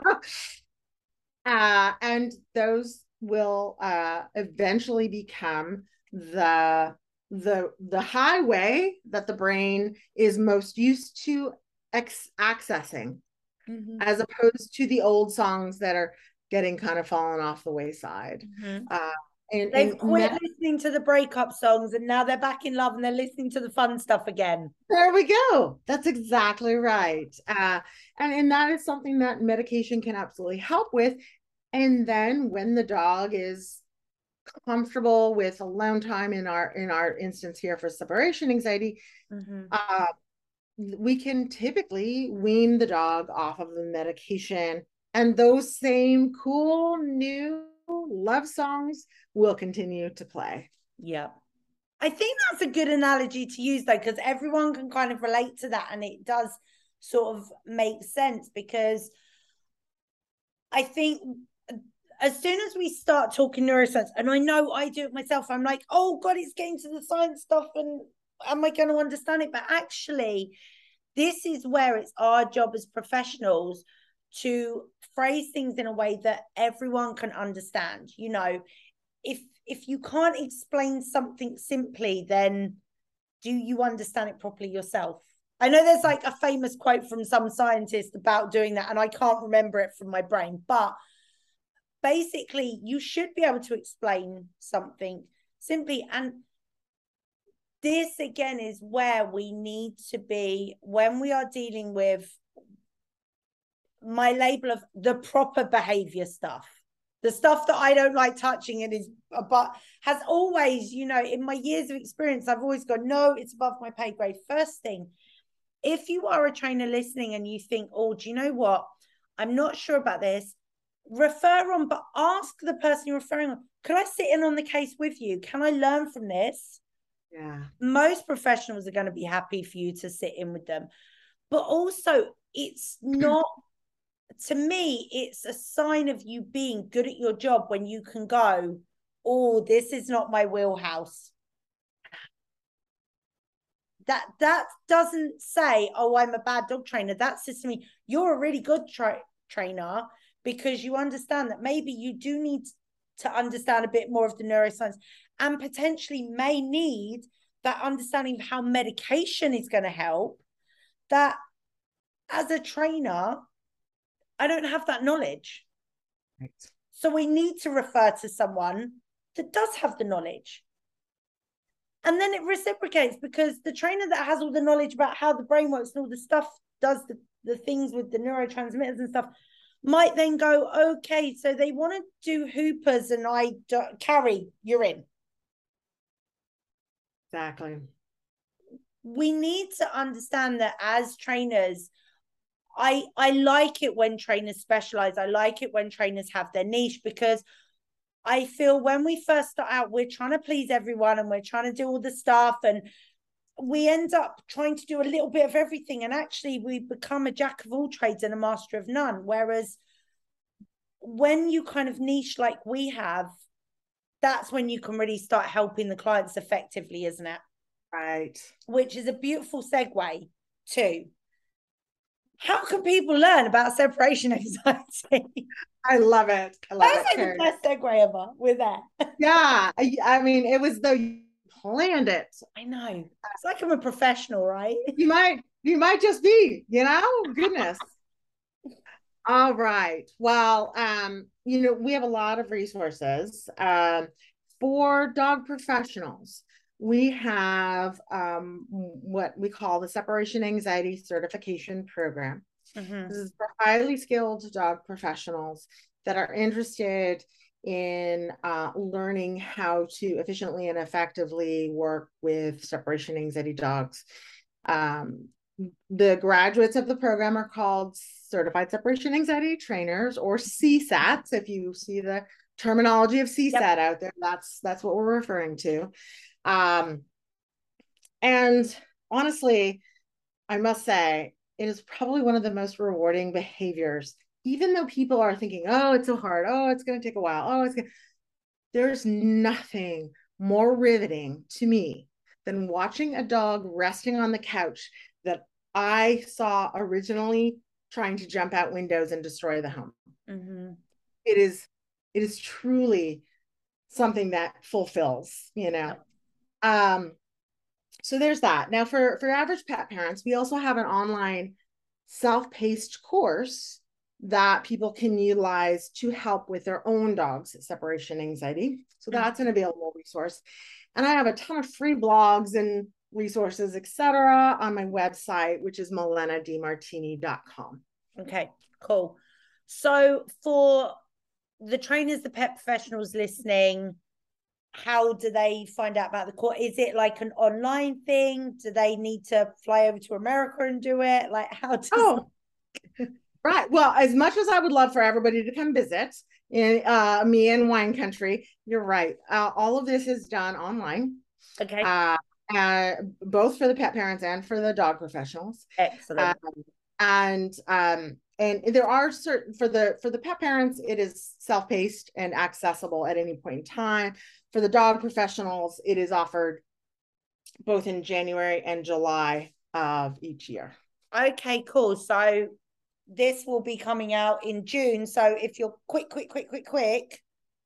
uh, and those will uh, eventually become the, the, the highway that the brain is most used to ex- accessing, mm-hmm. as opposed to the old songs that are getting kind of fallen off the wayside. Mm-hmm. Uh, And, They've and quit now, listening to the breakup songs and now they're back in love and they're listening to the fun stuff again. There we go. That's exactly right. Uh, and, and that is something that medication can absolutely help with. And then when the dog is comfortable with alone time, in our in our instance here for separation anxiety, mm-hmm. uh, we can typically wean the dog off of the medication. And those same cool new love songs will continue to play. Yeah. I think that's a good analogy to use though, because everyone can kind of relate to that and it does sort of make sense, because I think as soon as we start talking neuroscience, and I know I do it myself, I'm like, oh God, it's getting to the science stuff and am I going to understand it? But actually, this is where it's our job as professionals to phrase things in a way that everyone can understand. You know, if if you can't explain something simply, then do you understand it properly yourself? I know there's like a famous quote from some scientist about doing that, and I can't remember it from my brain, but basically you should be able to explain something simply. And this again is where we need to be when we are dealing with my label of the proper behavior stuff, the stuff that I don't like touching and is but has always, you know, in my years of experience, I've always gone, no, it's above my pay grade. First thing, if you are a trainer listening and you think, oh, do you know what? I'm not sure about this, refer on, but ask the person you're referring on, can I sit in on the case with you? Can I learn from this? Yeah. Most professionals are going to be happy for you to sit in with them. But also, it's not, to me, it's a sign of you being good at your job when you can go, oh, this is not my wheelhouse. That that doesn't say, oh, I'm a bad dog trainer. That says to me, you're a really good tra- trainer because you understand that maybe you do need to understand a bit more of the neuroscience and potentially may need that understanding of how medication is going to help. That as a trainer, I don't have that knowledge. Right. So we need to refer to someone that does have the knowledge. And then it reciprocates, because the trainer that has all the knowledge about how the brain works and all the stuff does the, the things with the neurotransmitters and stuff might then go, okay, so they want to do hoopers and I do, Carrie, you're in. Exactly. We need to understand that as trainers, I I like it when trainers specialize. I like it when trainers have their niche, because I feel when we first start out, we're trying to please everyone and we're trying to do all the stuff, and we end up trying to do a little bit of everything. And actually, we become a jack of all trades and a master of none. Whereas when you kind of niche like we have, that's when you can really start helping the clients effectively, isn't it? Right. Which is a beautiful segue to how can people learn about separation anxiety? I love it. I love That's it. like the best segue ever. We're there. Yeah. I, I mean, it was though you planned it. I know. It's like I'm a professional, right? You might, you might just be, you know, goodness. All right. Well, um, you know, we have a lot of resources. Um, for dog professionals, we have um, what we call the Separation Anxiety Certification Program. Mm-hmm. This is for highly skilled dog professionals that are interested in uh, learning how to efficiently and effectively work with separation anxiety dogs. Um, the graduates of the program are called Certified Separation Anxiety Trainers, or C SATs. If you see the terminology of C SAT yep. out there, that's that's what we're referring to. Um, and honestly, I must say, it is probably one of the most rewarding behaviors, even though people are thinking, oh, it's so hard. Oh, it's going to take a while. Oh, it's going to... There's nothing more riveting to me than watching a dog resting on the couch that I saw originally trying to jump out windows and destroy the home. Mm-hmm. It is, it is truly something that fulfills, you know. Yeah. Um, so there's that. Now for, for average pet parents, we also have an online self-paced course that people can utilize to help with their own dog's separation anxiety. So that's an available resource. And I have a ton of free blogs and resources, et cetera, on my website, which is milena d martini dot com. Okay, cool. So for the trainers, the pet professionals listening, how do they find out about the course? Is it like an online thing? Do they need to fly over to America and do it? Like, how does oh right. Well, as much as I would love for everybody to come visit in uh, me in wine country, you're right. Uh, all of this is done online. Okay. Uh, uh, both for the pet parents and for the dog professionals. Excellent. Um, and um, and there are certain for the for the pet parents, it is self-paced and accessible at any point in time. For the dog professionals, it is offered both in January and July of each year. Okay, cool. So this will be coming out in June. So if you're quick, quick, quick, quick, quick,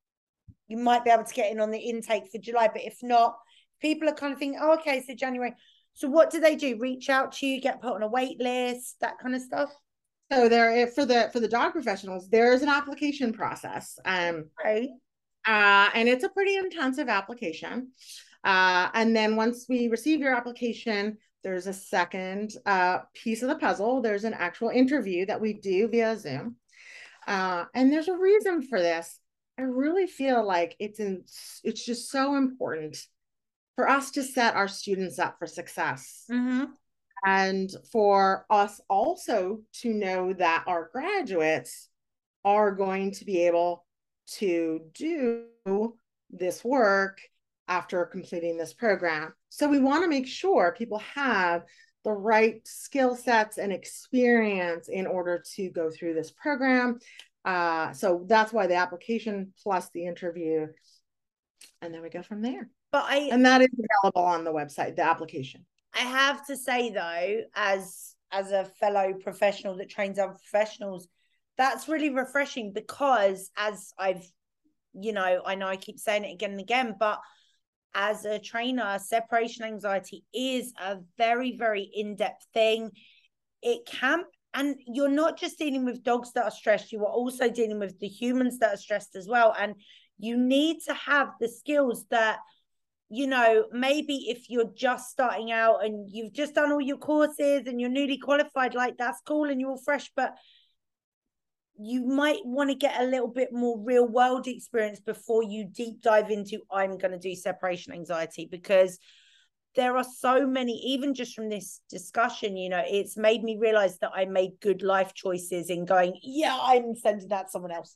you might be able to get in on the intake for July. But if not, people are kind of thinking, oh, okay, so January. So what do they do? Reach out to you, get put on a wait list, that kind of stuff? So there, for the for the dog professionals, there is an application process. Um, right. Uh, and it's a pretty intensive application. Uh, and then once we receive your application, there's a second uh, piece of the puzzle. There's an actual interview that we do via Zoom. Uh, and there's a reason for this. I really feel like it's in, it's just so important for us to set our students up for success. Mm-hmm. And for us also to know that our graduates are going to be able to do this work after completing this program. So we want to make sure people have the right skill sets and experience in order to go through this program. Uh, so that's why the application plus the interview, and then we go from there. But I and that is available on the website, the application. I have to say though, as as a fellow professional that trains other professionals, that's really refreshing, because as I've, you know, I know I keep saying it again and again, but as a trainer, separation anxiety is a very, very in-depth thing. It can, and you're not just dealing with dogs that are stressed, you are also dealing with the humans that are stressed as well. And you need to have the skills that, you know, maybe if you're just starting out and you've just done all your courses and you're newly qualified, like that's cool and you're all fresh, but you might want to get a little bit more real world experience before you deep dive into, I'm going to do separation anxiety, because there are so many, even just from this discussion, you know, it's made me realize that I made good life choices in going, yeah, I'm sending that to someone else.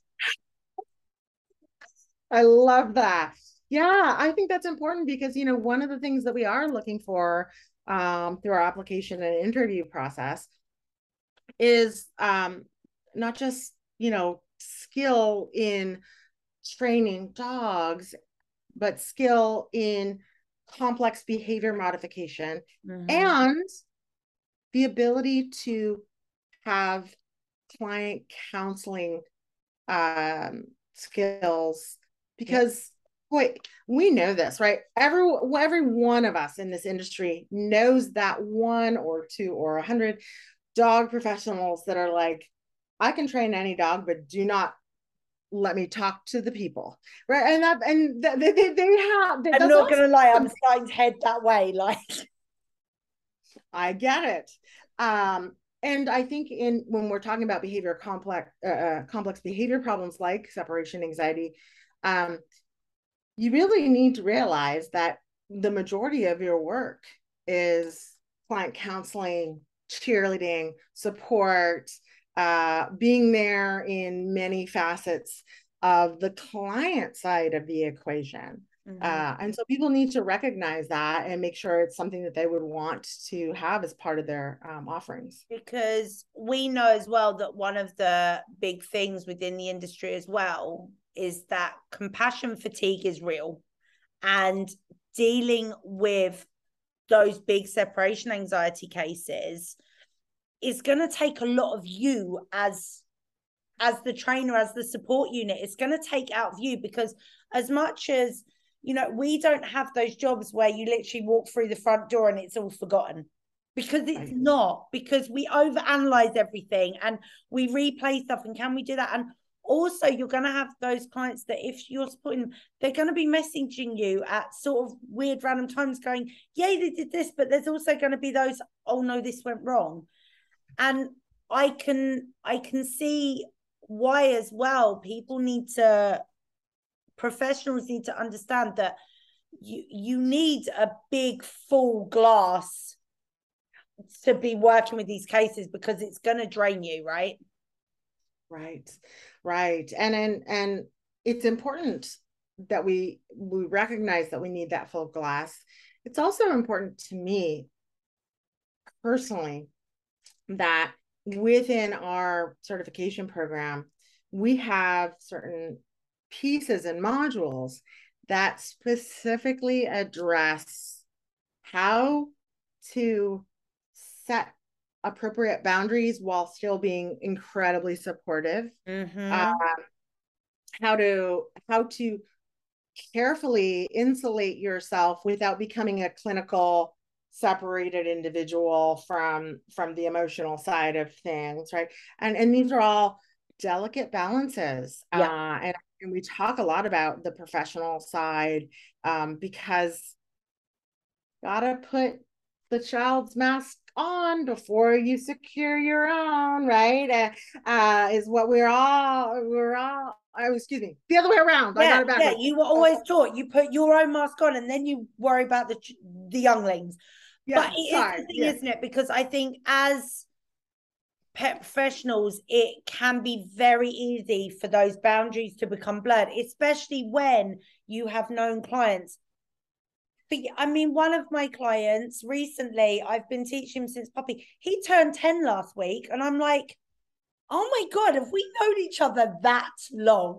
I love that. Yeah, I think that's important because, you know, one of the things that we are looking for um, through our application and interview process is um, not just, you know, skill in training dogs, but skill in complex behavior modification mm-hmm. and the ability to have client counseling um, skills. Because, boy, we know this, right? Every, every one of us in this industry knows that one or two or a hundred dog professionals that are like, I can train any dog, but do not let me talk to the people, right? And that, and they, they, they have. I'm not gonna lie, I'm starting to head that way. Like, I get it. Um, and I think in when we're talking about behavior complex, uh, complex behavior problems like separation anxiety, um, you really need to realize that the majority of your work is client counseling, cheerleading, support, uh, being there in many facets of the client side of the equation. Mm-hmm. Uh, and so people need to recognize that and make sure it's something that they would want to have as part of their um, offerings. Because we know as well that one of the big things within the industry as well is that compassion fatigue is real, and dealing with those big separation anxiety cases is going to take a lot of you as as the trainer, as the support unit. It's going to take out of you, because as much as, you know, we don't have those jobs where you literally walk through the front door and it's all forgotten, because it's right. not, because we overanalyze everything and we replay stuff. And can we do that? And also, you're going to have those clients that if you're supporting, they're going to be messaging you at sort of weird random times going, yay, they did this, but there's also going to be those, oh no, this went wrong. And I can, I can see why as well. People need to, professionals need to understand that you, you need a big full glass to be working with these cases, because it's going to drain you, right? Right, right. And, and, and it's important that we, we recognize that we need that full glass. It's also important to me personally that within our certification program, we have certain pieces and modules that specifically address how to set appropriate boundaries while still being incredibly supportive. Mm-hmm. Uh, how to how to carefully insulate yourself without becoming a clinical separated individual from from the emotional side of things, right? And and these are all delicate balances. Yeah. Uh, and, and we talk a lot about the professional side um, because gotta put the child's mask on before you secure your own, right? Uh, uh, is what we're all, we're all, oh, excuse me, the other way around. Yeah, I got it backwards. Yeah, you were always taught you put your own mask on and then you worry about the the younglings. Yeah, but it sorry. is the thing, yeah. isn't it? Because I think as pet professionals, it can be very easy for those boundaries to become blurred, especially when you have known clients. But I mean, one of my clients recently, I've been teaching him since puppy. He turned ten last week, and I'm like, oh my God, have we known each other that long?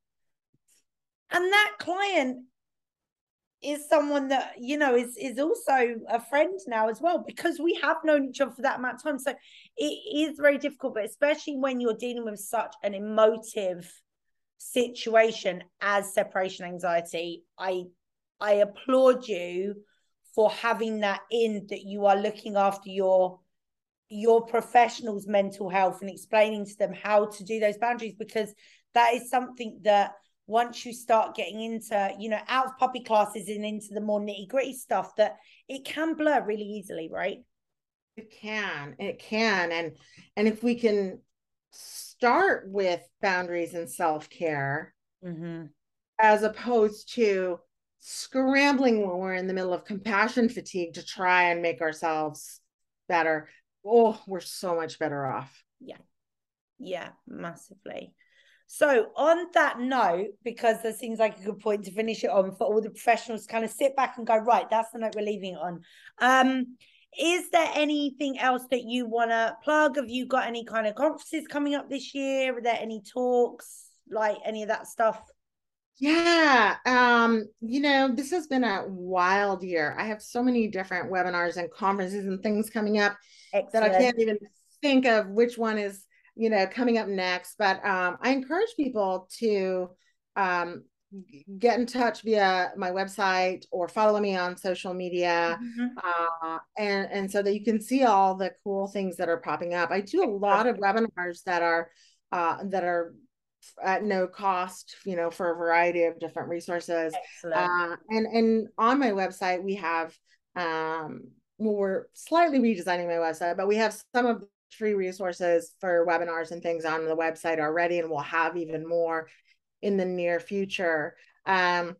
And that client is someone that, you know, is, is also a friend now as well, because we have known each other for that amount of time. So it is very difficult, but especially when you're dealing with such an emotive situation as separation anxiety, I I applaud you for having that in, that you are looking after your your professionals' mental health and explaining to them how to do those boundaries, because that is something that once you start getting into, you know, out of puppy classes and into the more nitty gritty stuff, that it can blur really easily, right? It can, it can. And, and if we can start with boundaries and self-care, mm-hmm. as opposed to scrambling when we're in the middle of compassion fatigue to try and make ourselves better. Oh, we're so much better off. Yeah. Yeah, massively. So on that note, because there seems like a good point to finish it on for all the professionals to kind of sit back and go, right, that's the note we're leaving it on. Um, is there anything else that you want to plug? Have you got any kind of conferences coming up this year? Are there any talks, like any of that stuff? Yeah, um, you know, this has been a wild year. I have so many different webinars and conferences and things coming up Excellent. That I can't even think of which one is, you know, coming up next. But um, I encourage people to um, get in touch via my website or follow me on social media, mm-hmm. uh, and, and so that you can see all the cool things that are popping up. I do a lot of webinars that are uh, that are at no cost, you know, for a variety of different resources. Uh, and, and on my website, we have, um, well, we're slightly redesigning my website, but we have some of the free resources for webinars and things on the website already, and we'll have even more in the near future. Um,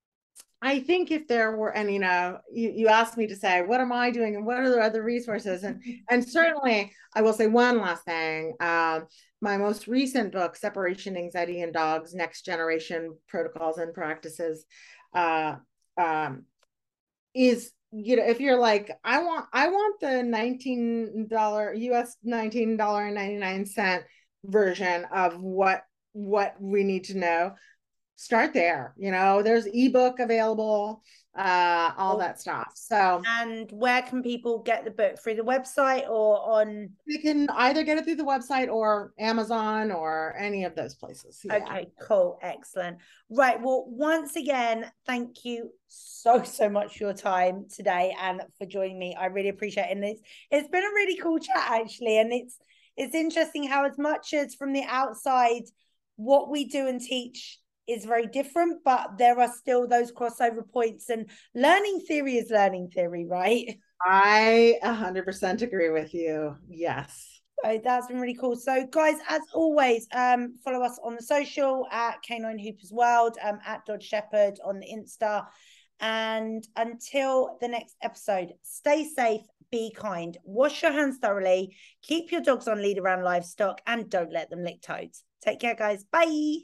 I think if there were, and you know, you, you asked me to say, what am I doing and what are the other resources? And, and certainly I will say one last thing. Um, my most recent book, Separation Anxiety in Dogs, Next Generation Protocols and Practices, uh, um, is, you know, if you're like, I want, I want the nineteen dollars U S nineteen ninety-nine version of what, what we need to know, start there. You know, there's ebook available, uh, all that stuff. So, and where can people get the book? Through the website or on? They can either get it through the website or Amazon or any of those places. Yeah. Okay, cool. Excellent. Right. Well, once again, thank you so, so much for your time today and for joining me. I really appreciate it. And it's, it's been a really cool chat, actually. And it's, it's interesting how, as much as from the outside, what we do and teach is very different, but there are still those crossover points, and learning theory is learning theory, right? I one hundred percent agree with you. Yes. So that's been really cool. So guys, as always, um, follow us on the social at Canine Hoopers World, um, at Dodge Shepherd on the Insta. And until the next episode, stay safe, be kind, wash your hands thoroughly, keep your dogs on lead around livestock, and don't let them lick toads. Take care, guys. Bye.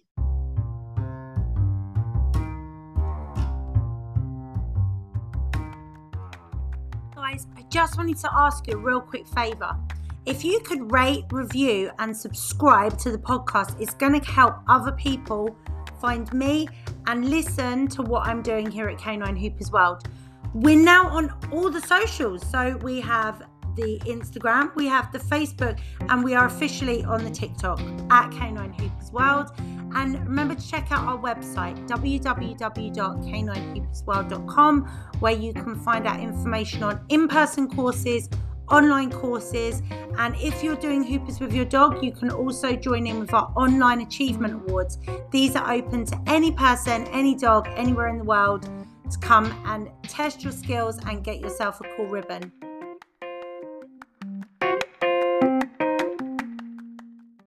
Guys, I just wanted to ask you a real quick favor. If you could rate, review, and subscribe to the podcast, it's going to help other people find me and listen to what I'm doing here at Canine Hoopers World. We're now on all the socials. So we have the Instagram, we have the Facebook, and we are officially on the TikTok at Canine Hoopers World. And remember to check out our website, w w w dot canine hoopers world dot com, where you can find out information on in-person courses, online courses, and if you're doing Hoopers with your dog, you can also join in with our online achievement awards. These are open to any person, any dog, anywhere in the world to come and test your skills and get yourself a cool ribbon.